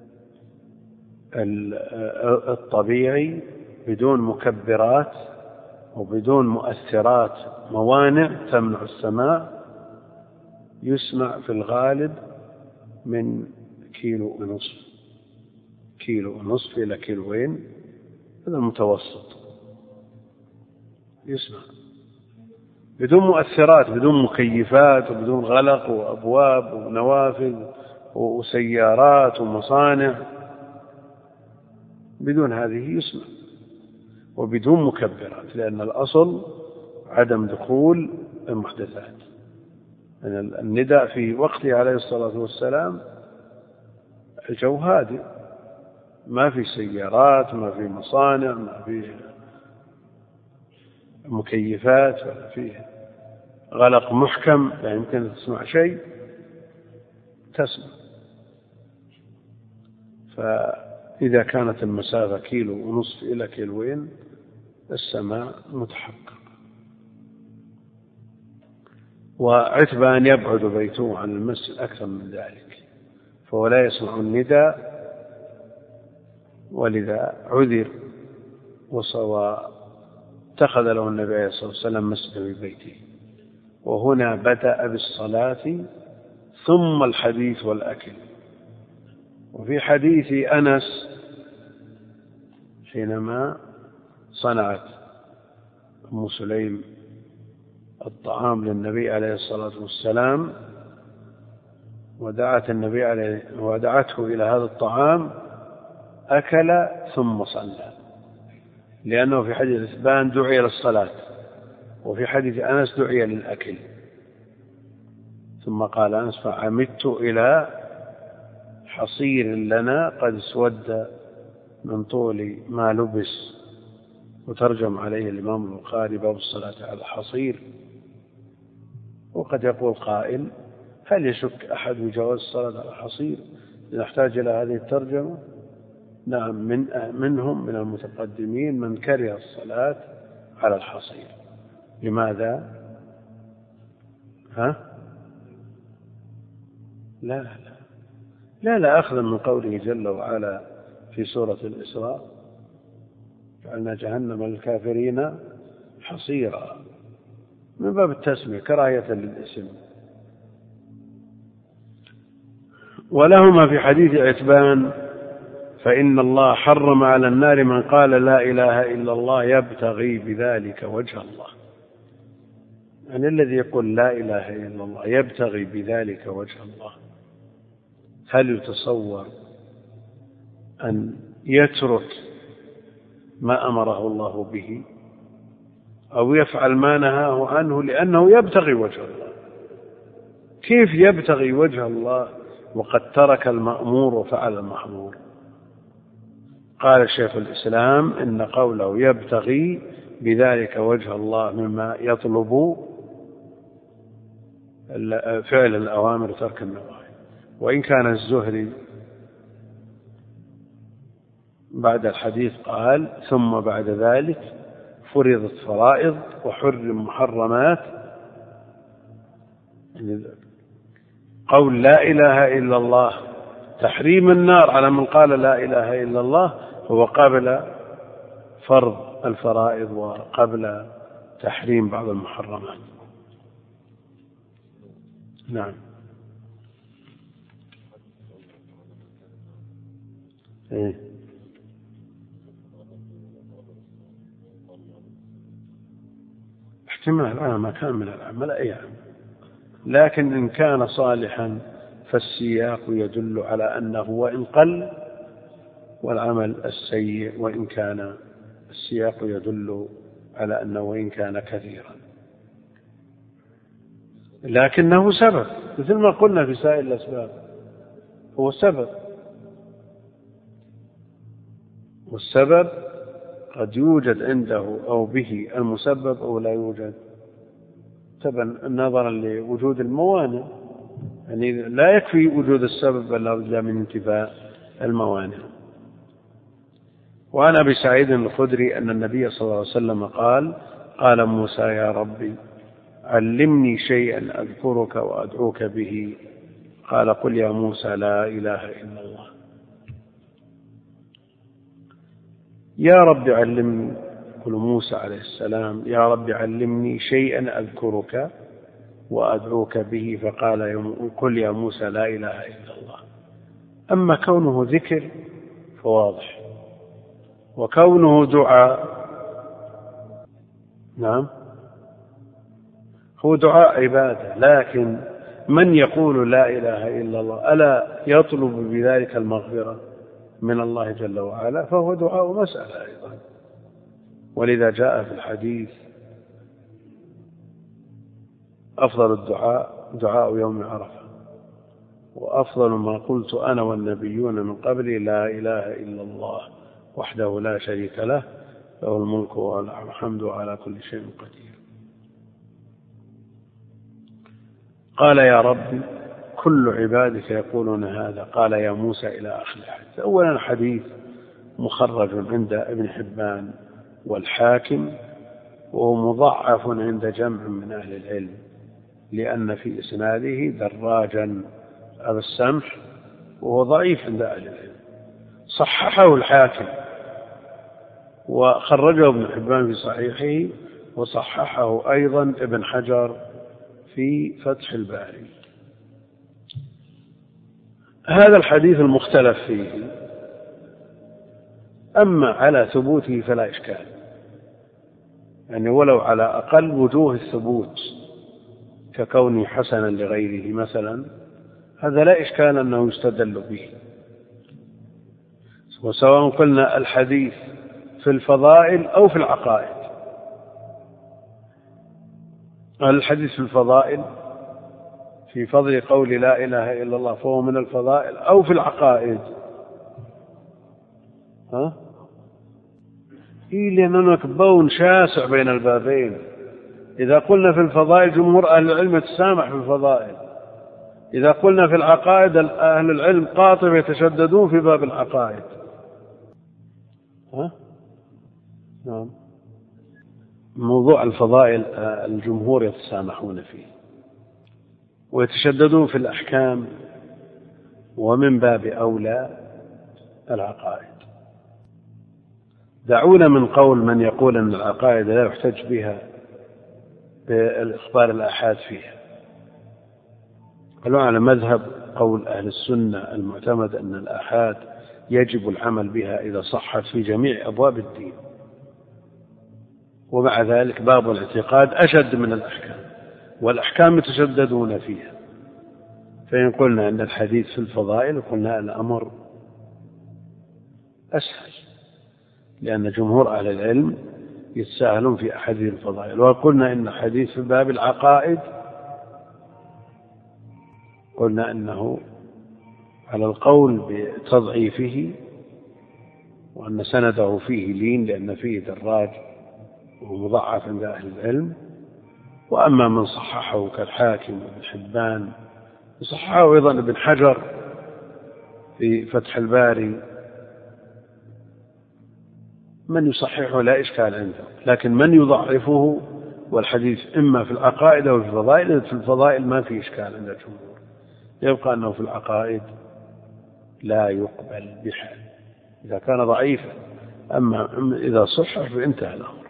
الطبيعي بدون مكبرات وبدون مؤثرات موانع تمنع السماع، يسمع في الغالب من 1.5 كيلو إلى 2 كيلو، هذا المتوسط، يسمع بدون مؤثرات، بدون مكيفات وبدون غلق وأبواب ونوافذ وسيارات ومصانع، بدون هذه يسمع، وبدون مكبرات، لأن الأصل عدم دخول المحدثات. النداء في وقته عليه الصلاة والسلام الجو هادئ، ما في سيارات، ما في مصانع، ما في مكيفات، ولا فيه غلق محكم لا يمكن تسمع شيء، تسمع. فإذا كانت المسافة 1.5 كيلو إلى 2 كيلو السماع متحقق. وعتبان يبعد بيته عن المسجد أكثر من ذلك، فهو لا يسمع النداء، ولذا عذر اتخذ له النبي عليه الصلاة والسلام مسجد في بيته. وهنا بدأ بالصلاة ثم الحديث والأكل. وفي حديث أنس حينما صنعت أم سليم الطعام للنبي عليه الصلاة والسلام ودعته إلى هذا الطعام، أكل ثم صلى، لأنه في حديث عتبان دعي للصلاة، وفي حديث أنس دعي للأكل. ثم قال أنس: فعمدت إلى حصير لنا قد اسود من طول ما لبس. وترجم عليه الإمام البخاري: باب الصلاة على الحصير. وقد يقول قائل: هل يشك أحد بجواز الصلاة على الحصير؟ نحتاج إلى هذه الترجمة. نعم، منهم من المتقدمين من كره الصلاة على الحصير. لماذا؟ لا أخذ من قوله جل وعلا في سورة الإسراء: جعلنا جهنم للكافرين حصيرا، من باب التسمية كراهية للاسم. ولهما في حديث عتبان: فإن الله حرم على النار من قال لا إله إلا الله يبتغي بذلك وجه الله. يعني الذي يقول لا إله إلا الله يبتغي بذلك وجه الله، هل يتصور أن يترك ما أمره الله به أو يفعل ما نهاه عنه لأنه يبتغي وجه الله؟ كيف يبتغي وجه الله وقد ترك المأمور وفعل المحظور؟ قال شيخ الإسلام: إن قوله يبتغي بذلك وجه الله مما يطلب فعل الأوامر وترك النواهي. وإن كان الزهري بعد الحديث قال: ثم بعد ذلك فرضت فرائض وحرم محرمات. قول لا إله إلا الله تحريم النار على من قال لا إله إلا الله هو قبل فرض الفرائض وقبل تحريم بعض المحرمات. نعم. احتمال ما كان من العمل أي عمل، لكن إن كان صالحا فالسياق يدل على أنه وإن قل، والعمل السيء وإن كان السياق يدل على أنه وإن كان كثيرا، لكنه سبب مثل ما قلنا في سائر الأسباب، هو سبب، والسبب قد يوجد عنده أو به المسبب أو لا يوجد، طبعا نظرا لوجود الموانع، يعني لا يكفي وجود السبب بل لابد من انتفاء الموانع. وعن أبي سعيد الخدري أن النبي صلى الله عليه وسلم قال موسى يا ربي علمني شيئا أذكرك وأدعوك به، قال قل يا موسى لا إله إلا الله. يا رب علمني، قل موسى عليه السلام يا رب علمني شيئا أذكرك وأدعوك به، فقال قل يا موسى لا إله إلا الله. أما كونه ذكر فواضح، وكونه دعاء نعم هو دعاء عبادة، لكن من يقول لا إله إلا الله ألا يطلب بذلك المغفرة من الله جل وعلا، فهو دعاء مسألة أيضا. ولذا جاء في الحديث أفضل الدعاء دعاء يوم عرفة، وأفضل ما قلت أنا والنبيون من قبلي لا إله إلا الله وحده لا شريك له له الملك وله الحمد على كل شيء قدير. قال يا رب كل عبادك يقولون هذا، قال يا موسى إلى آخر الحديث. أولا الحديث مخرج عند ابن حبان والحاكم، ومضعف عند جمع من أهل العلم، لأن في إسناده دراجا أبا السمح وهو ضعيف عند أهل العلم. صححه الحاكم وخرجه ابن حبان في صحيحه، وصححه أيضا ابن حجر في فتح الباري. هذا الحديث المختلف فيه، أما على ثبوته فلا إشكال، يعني ولو على أقل وجوه الثبوت ككونه حسنا لغيره مثلا، هذا لا إشكال أنه يستدل به. وسواء قلنا الحديث في الفضائل أو في العقائد، الحديث في الفضائل في فضل قول لا إله إلا الله فهو من الفضائل، أو في العقائد لأن هناك بون شاسع بين البابين. إذا قلنا في الفضائل جمهور أهل العلم يتسامح في الفضائل، إذا قلنا في العقائد أهل العلم قاطب يتشددون في باب العقائد. نعم. موضوع الفضائل الجمهور يتسامحون فيه ويتشددون في الأحكام، ومن باب أولى العقائد. دعونا من قول من يقول أن العقائد لا يحتج بها بالإخبار الآحاد فيها. قالوا على مذهب قول أهل السنة المعتمد أن الآحاد يجب العمل بها إذا صحت في جميع أبواب الدين، ومع ذلك باب الاعتقاد أشد من الأحكام، والأحكام يتشددون فيها. فإن قلنا أن الحديث في الفضائل قلنا الأمر أسهل، لأن جمهور أهل العلم يتساهلون في أحاديث الفضائل. وقلنا إن الحديث في باب العقائد قلنا أنه على القول بتضعيفه، وأن سنده فيه لين لأن فيه دراج ومضعف عند أهل العلم. وأما من صححه كالحاكم وابن حبان، وصححه أيضا ابن حجر في فتح الباري، من يصححه لا إشكال عنده، لكن من يضعفه والحديث إما في العقائد أو في الفضائل، في الفضائل ما في إشكال عند الجمهور، يبقى أنه في العقائد لا يقبل بحال إذا كان ضعيفا، أما إذا صحح فانتهى الأمر.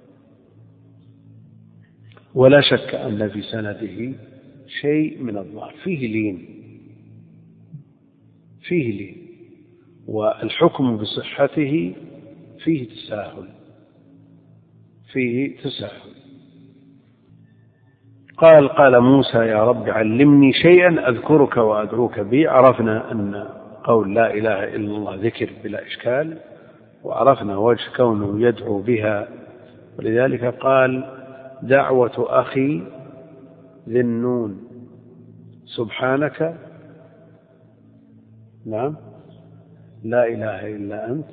ولا شك أن في سنده شيء من الضعف، فيه لين، والحكم بصحته فيه تساهل. قال موسى يا رب علمني شيئا أذكرك وأدعوك به. عرفنا أن قول لا إله إلا الله ذكر بلا إشكال، وعرفنا وجه كونه يدعو بها، ولذلك قال دعوة أخي ذي النون سبحانك نعم لا إله إلا أنت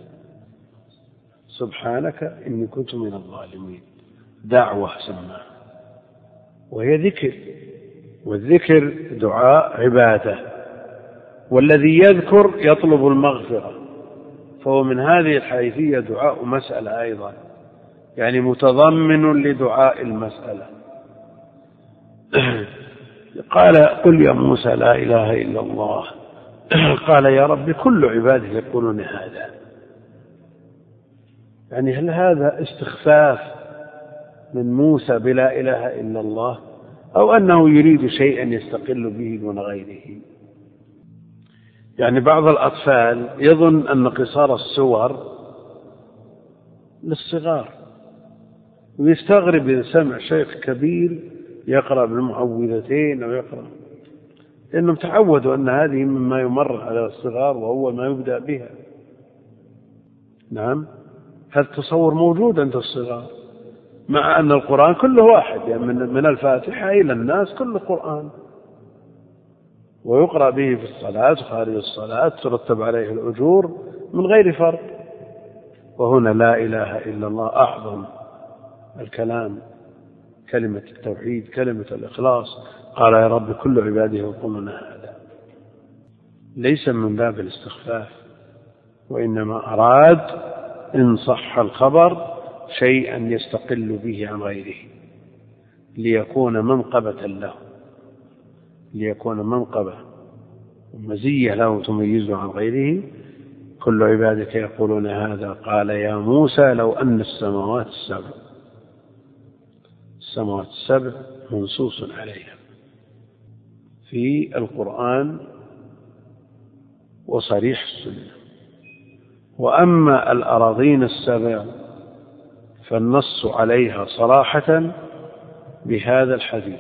سبحانك إني كنت من الظالمين. دعوة سماها، وهي ذكر، والذكر دعاء عبادة، والذي يذكر يطلب المغفرة، فهو من هذه الحيثية دعاء مسألة أيضا، يعني متضمن لدعاء المسألة. قال قل يا موسى لا إله إلا الله. قال يا رب كل عباده يقولون هذا، يعني هل هذا استخفاف من موسى بلا إله إلا الله، أو أنه يريد شيئا يستقل به دون غيره؟ يعني بعض الأطفال يظن أن قصار السور للصغار، ويستغرب إذا سمع شيخ كبير يقرأ بالمعوذتين أو يقرأ، لأنهم تعودوا أن هذه مما يمر على الصغار وهو ما يبدأ بها. نعم، هذا التصور موجود عند الصغار، مع أن القرآن كله واحد، يعني من الفاتحة إلى الناس كله قرآن، ويقرأ به في الصلاة وخارج الصلاة، ترتب عليه الأجور من غير فرق. وهنا لا إله إلا الله أعظم الكلام، كلمة التوحيد، كلمة الإخلاص. قال يا رب كل عباده يقولون هذا، ليس من باب الاستخفاف، وإنما أراد إن صح الخبر شيئا يستقل به عن غيره، ليكون منقبة له، ليكون منقبة ومزية له تميزه عن غيره. كل عبادك يقولون هذا. قال يا موسى لو أن السماوات السبع منصوص عليها في القرآن وصريح السنة، وأما الأراضين السبع فالنص عليها صراحة بهذا الحديث.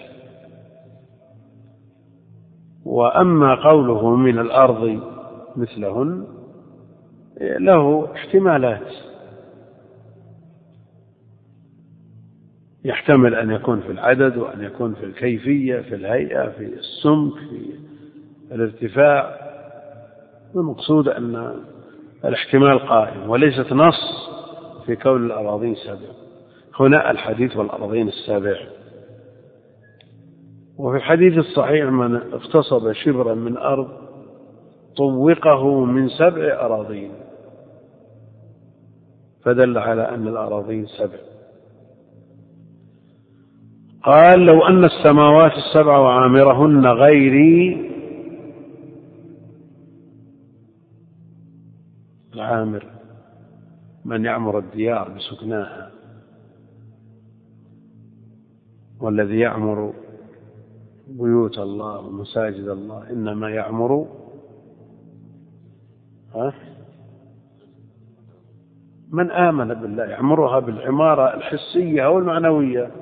وأما قوله من الأرض مثلهن له احتمالات، يحتمل أن يكون في العدد، وأن يكون في الكيفية، في الهيئة، في السمك، في الارتفاع. المقصود أن الاحتمال قائم، وليست نص في كون الأراضين سبع. هنا الحديث والأراضين السبع. وفي الحديث الصحيح من اغتصب شبرا من أرض طوقه من 7 أراضين، فدل على أن الأراضين 7. قال لو أن السماوات السبع وعامرهن غيري. العامر من يعمر الديار بسكناها، والذي يعمر بيوت الله ومساجد الله إنما يعمر من آمن بالله، يعمرها بالعمارة الحسية أو المعنوية.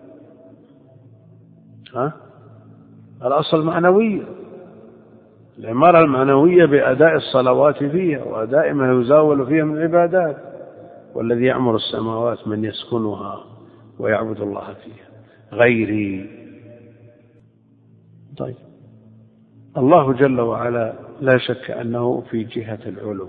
الأصل معنوية، العمارة المعنوية بأداء الصلوات فيها وأداء ما يزاول فيها من عبادات. والذي يعمر السماوات من يسكنها ويعبد الله فيها غيري. طيب، الله جل وعلا لا شك أنه في جهة العلو،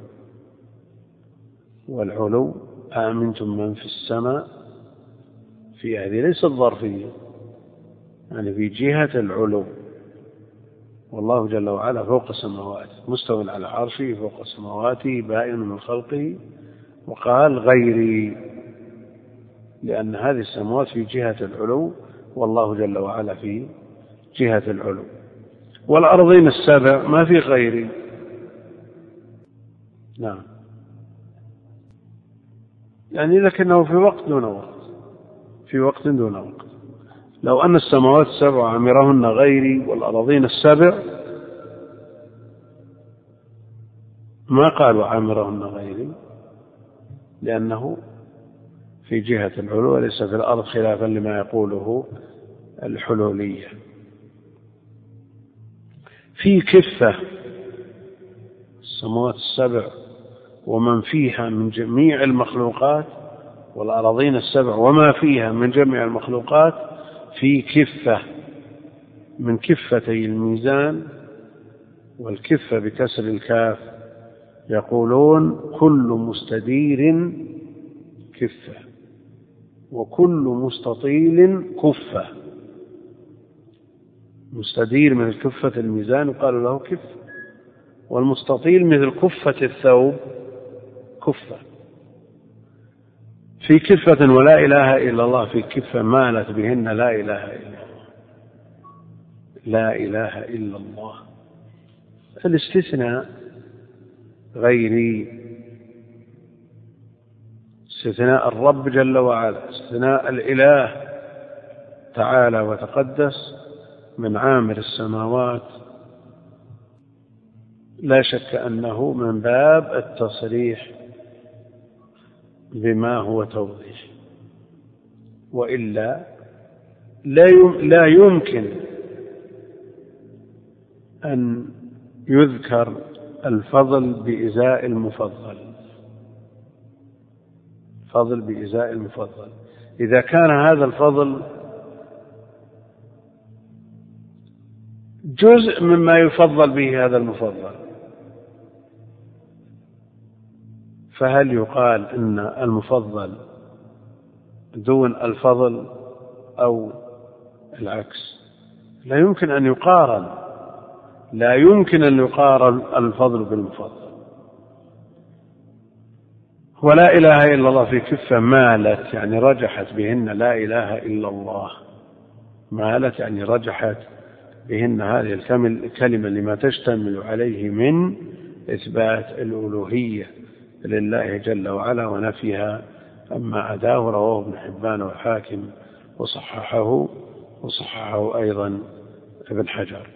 والعلو آمنتم من في السماء، في هذه ليست ظرفية، يعني في جهة العلو، والله جل وعلا فوق السماوات مستوى على عرشه فوق سماواته بائن من خلقه. وقال غيري لأن هذه السماوات في جهة العلو، والله جل وعلا في جهة العلو. والأرضين السبع ما في غيري. نعم، يعني لكنه في وقت دون وقت، في وقت دون وقت. لو أن السماوات السبع عمرهن غيري والأراضين السبع، ما قالوا عمرهن غيري، لأنه في جهة العلو وليس في الأرض، خلافا لما يقوله الحلولية. في كفة السماوات السبع ومن فيها من جميع المخلوقات، والأراضين السبع وما فيها من جميع المخلوقات في كفة من كفتي الميزان، والكفة بكسر الكاف يقولون كل مستدير كفة وكل مستطيل كفة. مستدير من كفة الميزان يقال له كفة، والمستطيل مثل كفة الثوب كفة. في كفة ولا إله إلا الله، في كفة مالت بهن لا إله إلا الله، لا إله إلا الله. الاستثناء غيري، استثناء الرب جل وعلا، استثناء الإله تعالى وتقدس من عامر السماوات، لا شك أنه من باب التصريح بما هو توضيح، وإلا لا يمكن أن يذكر الفضل بإزاء المفضل، فضل بإزاء المفضل. إذا كان هذا الفضل جزء مما يفضل به هذا المفضل، فهل يقال إن المفضل دون الفضل أو العكس؟ لا يمكن أن يقارن، لا يمكن أن يقارن الفضل بالمفضل. ولا إله إلا الله في كفة مالت يعني رجحت بهن لا إله إلا الله، مالت يعني رجحت بهن هذه الكلمة لما تشتمل عليه من إثبات الألوهية لله جل وعلا ونفيها أما عداه. رواه ابن حبان والحاكم وصححه أيضا ابن حجر.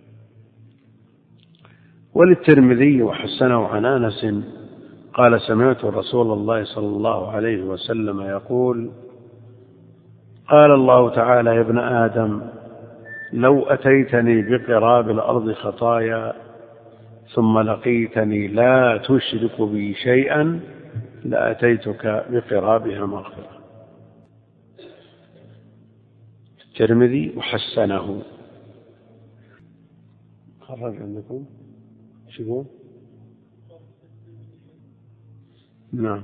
وللترمذي وحسنه عن أنس قال سمعت رسول الله صلى الله عليه وسلم يقول قال الله تعالى يا ابن آدم لو أتيتني بقراب الأرض خطايا ثم لقيتني لا تشرك بي شيئا لأتيتك بقرابها مغفرة. الترمذي وحسنه. خرج عندكم شو؟ نعم.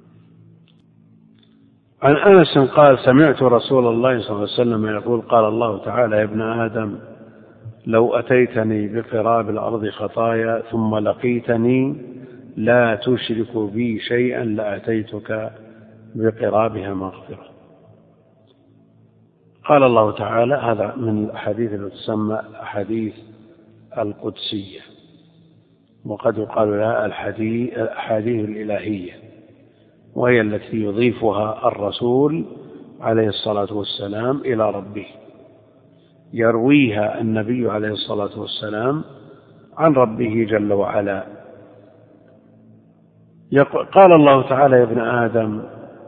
عن أنس قال سمعت رسول الله صلى الله عليه وسلم يقول قال الله تعالى يا ابن آدم لو أتيتني بقراب الأرض خطايا ثم لقيتني لا تشرك بي شيئا لأتيتك بقرابها مغفرة. قال الله تعالى هذا من الأحاديث التي تسمى الأحاديث القدسية، وقد يقال لها الأحاديث الإلهية، وهي التي يضيفها الرسول عليه الصلاة والسلام إلى ربه، يرويها النبي عليه الصلاة والسلام عن ربه جل وعلا. قال الله تعالى يا ابن آدم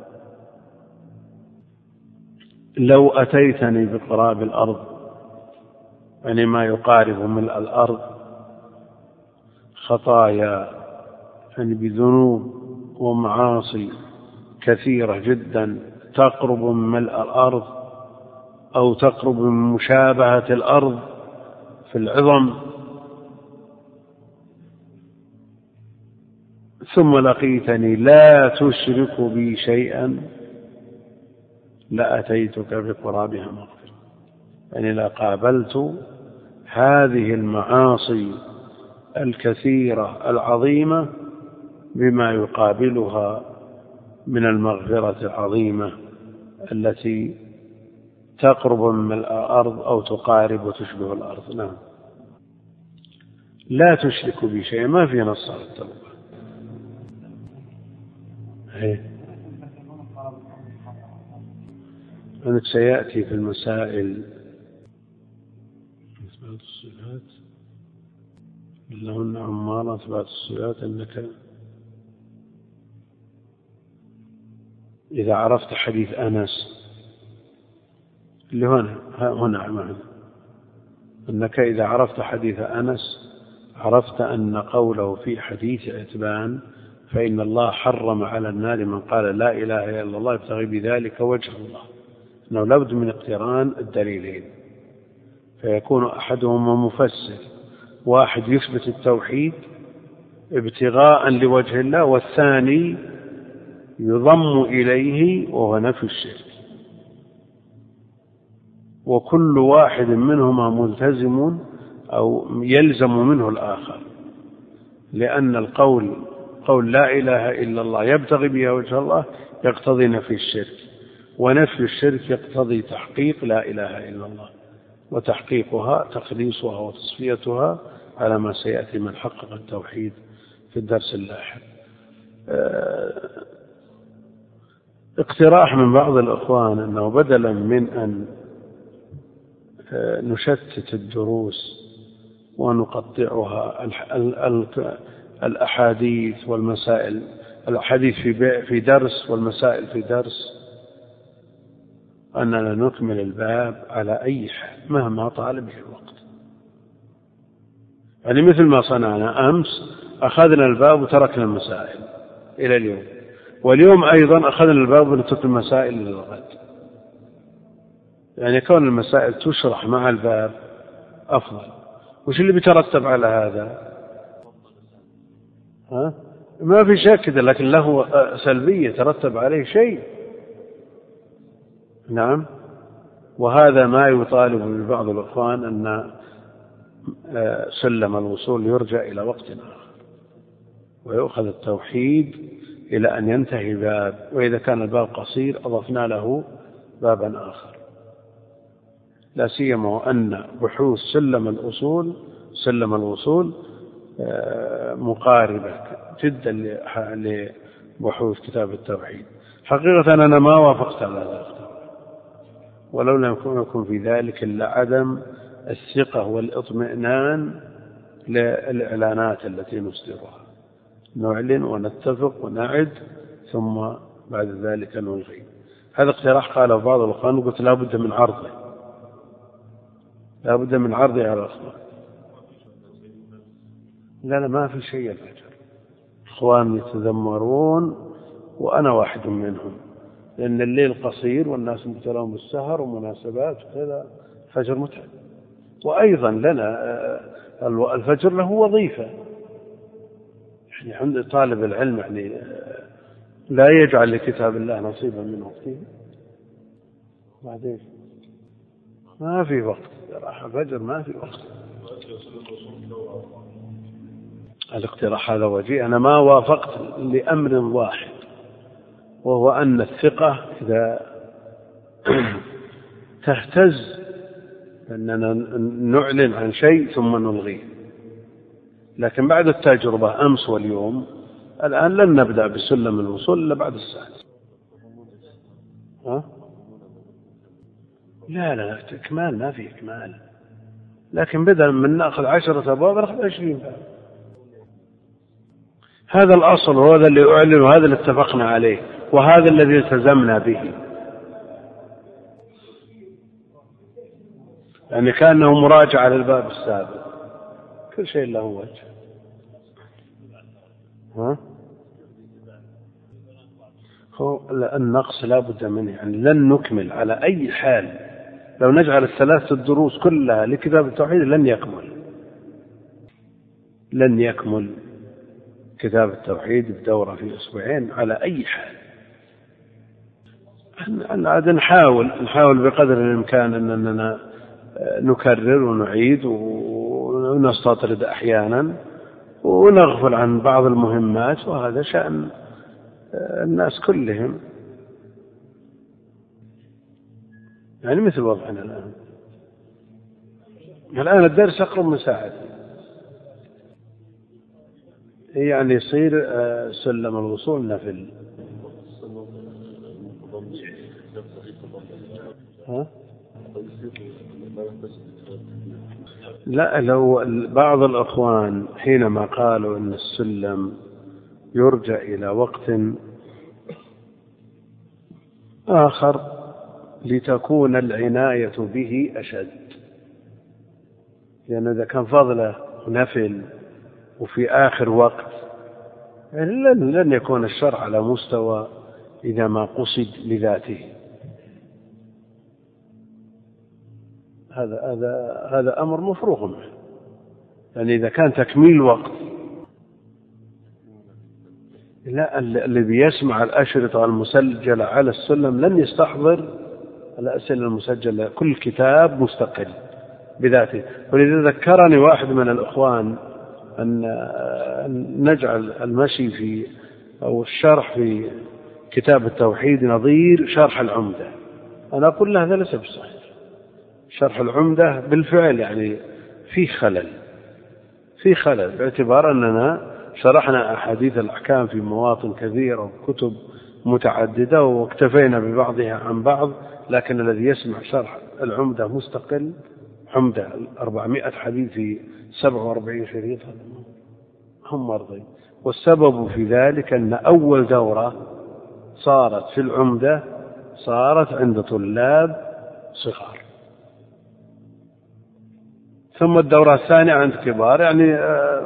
لو أتيتني بقراب الأرض، يعني ما يقارب ملء الأرض، خطايا يعني بذنوب ومعاصي كثيرة جدا تقرب من ملء الأرض أو تقرب من مشابهة الأرض في العظم، ثم لقيتني لا تشرك بي شيئا لأتيتك بقرابها مغفرة، يعني لقابلت هذه المعاصي الكثيرة العظيمة بما يقابلها من المغفرة العظيمة التي تقرب من الأرض أو تقارب وتشبه الأرض. نعم. لا تشرك بي شيئا ما في نص على التوبة. أنك سيأتي في المسائل إثبات الصفات لهن عمارة إثبات الصفات، أنك إذا عرفت حديث أنس اللي هنا أنك إذا عرفت حديث أنس عرفت أن قوله في حديث عتبان فإن الله حرم على النار من قال لا إله إلا الله يبتغي بذلك وجه الله، أنه لابد من اقتران الدليلين، فيكون أحدهما مفسر، واحد يثبت التوحيد ابتغاء لوجه الله، والثاني يضم إليه وهو نفي الشرك، وكل واحد منهما ملتزم أو يلزم منه الآخر، لأن القول قول لا إله إلا الله يبتغي بها وجه الله يقتضي نفي الشرك، ونفي الشرك يقتضي تحقيق لا إله إلا الله، وتحقيقها تخليصها وتصفيتها على ما سيأتي من حقق التوحيد في الدرس اللاحق. اقتراح من بعض الإخوان أنه بدلا من أن نشتت الدروس ونقطعها الأحاديث والمسائل، الحديث في درس والمسائل في درس، أننا نكمل الباب على أي حال مهما طال به الوقت. يعني مثل ما صنعنا أمس، أخذنا الباب وتركنا المسائل إلى اليوم، واليوم أيضا أخذنا الباب ونترك المسائل إلى الغد. يعني كون المسائل تشرح مع الباب أفضل. وش اللي بيترتب على هذا؟ ما في شك، لكن له سلبية ترتب عليه شيء. نعم. وهذا ما يطالب ببعض الإخوان أن سلم الوصول يرجع إلى وقت آخر، ويؤخذ التوحيد إلى أن ينتهي باب، وإذا كان الباب قصير أضفنا له بابا آخر، لا سيما وأن بحوث سلم الوصول مقاربة جدا لبحوث كتاب التوحيد. حقيقة أنا ما وافقت على هذا الاختيار، ولو لم يكن في ذلك إلا عدم الثقة والاطمئنان للإعلانات التي نصدرها، نعلن ونتفق ونعد ثم بعد ذلك نلغي. هذا اقتراح قاله بعض الأخوان، وقلت لا بد من عرضه، لا بد من عرضه على الأخوان. لا ما في شيء الفجر، إخوان يتذمرون وأنا واحد منهم، لأن الليل قصير والناس مبتلون بالسهر ومناسبات وكذا، الفجر متعب. وأيضا لنا الفجر له وظيفة، يعني عند طالب العلم يعني لا يجعل لكتاب الله نصيبا من وقته. بعدين ما في وقت راح الفجر، ما في وقت. الاقتراح هذا وجيه، أنا ما وافقت لأمر واحد، وهو أن الثقة إذا تهتز أننا نعلن عن شيء ثم نلغيه، لكن بعد التجربة أمس واليوم الآن لن نبدأ بسلم الوصول إلا بعد السادس. لا إكمال، ما في إكمال، لكن بدل من نأخذ 10 أبواب نأخذ 20 باب. هذا الأصل، وهذا اللي أعلن، وهذا اللي اتفقنا عليه، وهذا الذي التزمنا به، يعني كأنه مراجعة للباب السابق، كل شيء له وجه. النقص لا بد منه، يعني لن نكمل على أي حال. لو نجعل الثلاثة الدروس كلها لكتاب التوحيد لن يكمل كتاب التوحيد بدورة في أسبوعين على أي حال. عاد نحاول بقدر الإمكان أننا نكرر ونعيد ونستطرد أحيانا ونغفل عن بعض المهمات، وهذا شأن الناس كلهم، يعني مثل وضعنا الآن الدرس أقرب من ساعتين، يعني يصير سلم الوصول نفل. لا، لو بعض الأخوان حينما قالوا أن السلم يرجع إلى وقت آخر لتكون العناية به أشد، لأن إذا كان فضله نفل وفي آخر وقت يعني لن يكون الشرع على مستوى إذا ما قصد لذاته. هذا أمر مفروغ منه، يعني إذا كان تكميل وقت. لا، الذي يسمع الأشرطة المسجلة على السلم لن يستحضر الأسئلة المسجلة، كل كتاب مستقل بذاته. ولذا ذكرني واحد من الأخوان أن نجعل المشي في أو الشرح في كتاب التوحيد نظير شرح العمدة. أنا أقول له هذا ليس بصحيح، شرح العمدة بالفعل يعني في خلل باعتبار أننا شرحنا أحاديث الأحكام في مواطن كثيرة وكتب متعددة واكتفينا ببعضها عن بعض، لكن الذي يسمع شرح العمدة مستقل، عمدة 400 حديث في 47 شريط، هم مرضين. والسبب في ذلك أن أول دورة صارت في العمدة صارت عند طلاب صغار، ثم الدورة الثانية عند كبار، يعني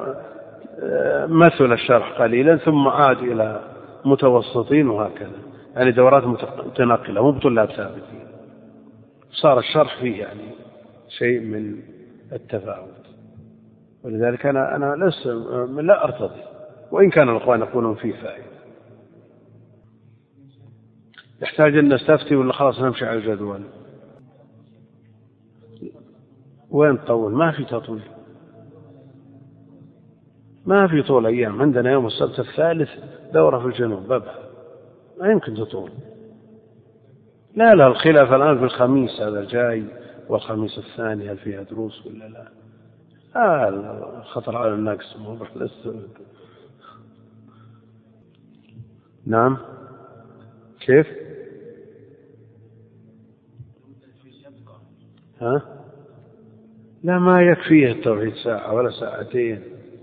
مثل الشرح قليلا، ثم عاد إلى متوسطين، وهكذا، يعني دورات متنقلة مو بطلاب ثابتين. صار الشرح فيه يعني شيء من التفاوت. ولذلك أنا لا أرتضي، وإن كان الأخوان يقولون فيه فائدة. يحتاج أن نستفتي ولا خلاص نمشي على الجدول؟ وين تطول؟ ما في تطويل، ما في طول أيام. عندنا يوم السبت الثالث دورة في الجنوب بابها، ما يمكن تطول. لا الخلاف الآن في الخميس هذا الجاي والخميس الثاني هل فيها دروس ولا لا. الخطر على النقص موضوع لسه. نعم، كيف؟ لا، ما يكفيه التوحيد ساعة ولا ساعتين.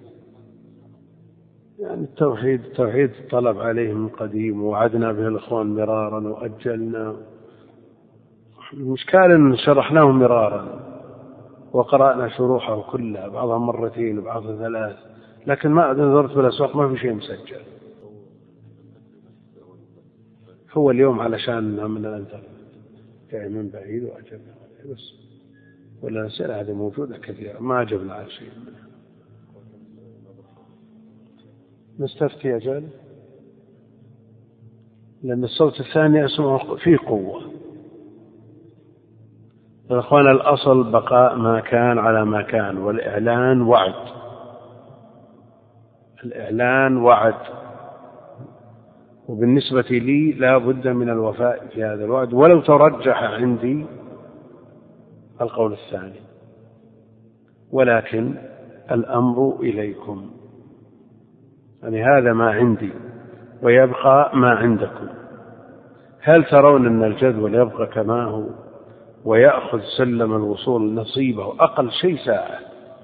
يعني التوحيد طلب عليه من قديم، ووعدنا به الإخوان مرارا وأجلنا. المشكلة أن شرحناه مرارا وقرأنا شروحه كلها، بعضها مرتين وبعضها 3، لكن ما نظرت بالأسواق ما في شيء مسجل. هو اليوم علشان من الأنتر جاي من بعيد وأجبنا عليه بس، ولا الأسئلة هذه موجودة كثيرة ما أجبنا على شيء منها. نستفتي أجل، لأن الصوت الثاني أسمعه فيه قوة. الأخوان الأصل بقاء ما كان على ما كان، والإعلان وعد. الإعلان وعد، وبالنسبة لي لا بد من الوفاء في هذا الوعد، ولو ترجح عندي القول الثاني، ولكن الأمر إليكم. يعني هذا ما عندي ويبقى ما عندكم. هل ترون أن الجدول يبقى كما هو ويأخذ سلم الوصول نصيبه أقل شيء ساعة،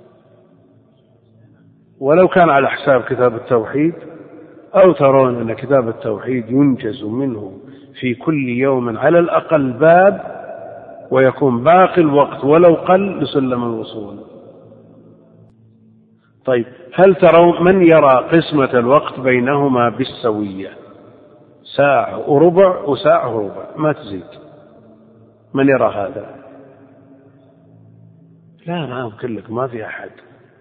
ولو كان على حساب كتاب التوحيد؟ أو ترون أن كتاب التوحيد ينجز منه في كل يوم على الأقل باب، ويكون باقي الوقت ولو قل لسلم الوصول؟ طيب، هل ترون من يرى قسمة الوقت بينهما بالسوية، ساعة وربع وساعة وربع ما تزيد؟ من يرى هذا؟ لا، ما أمكن لك، ما في أحد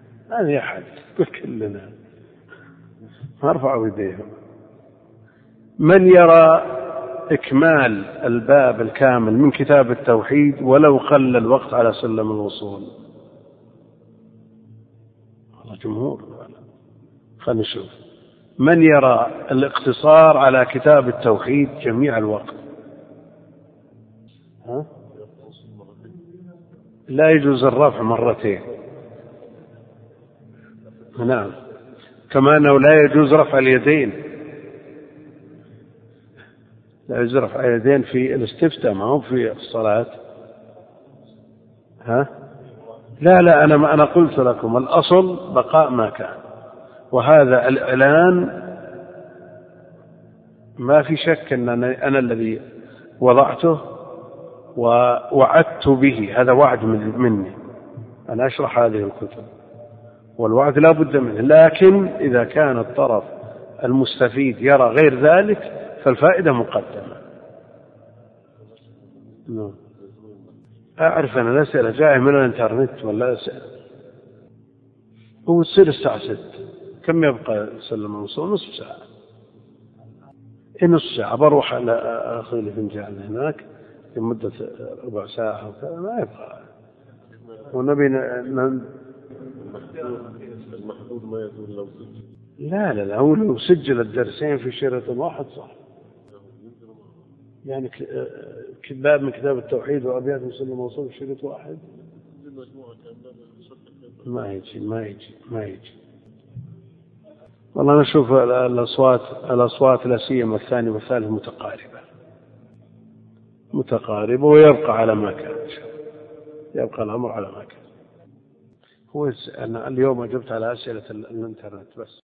كلنا ما رفعوا يديهم. من يرى إكمال الباب الكامل من كتاب التوحيد ولو قل الوقت على سلم الوصول؟ والله جمهور. خلينا نشوف من يرى الاقتصار على كتاب التوحيد جميع الوقت. لا يجوز الرفع مرتين. نعم، كما أنه لا يجوز رفع اليدين. لا يجوز رفع اليدين في الاستفتاء، ما هو في الصلاة. لا أنا قلت لكم الأصل بقاء ما كان، وهذا الإعلان ما في شك أن أنا الذي وضعته، ووعدت به، هذا وعد مني أن أشرح هذه الكتب، والوعد لا بد منه، لكن إذا كان الطرف المستفيد يرى غير ذلك فالفائدة مقدمة. أعرف أن الأسئلة جاءة من الإنترنت ولا أسئلة، هو تصير الساعة 6، كم يبقى سلم الوصول؟ نصف ساعة، نصف ساعة بروح على أخذ لي فنجان هناك لمدة ربع ساعة وكذا، ما يبقى. والنبي المحدود ما يكون لو سجل. لا هو لو سجل الدرسين في شريط واحد صح، يعني باب من كتاب التوحيد وأبيات مسلم موصول في شريط واحد ما يجي. والله نشوف الأصوات لا سيما الثاني والثالث متقاربة ويبقى على ما كان، يبقى الأمر على ما كان. هو أنا اليوم أجبت على أسئلة الإنترنت بس.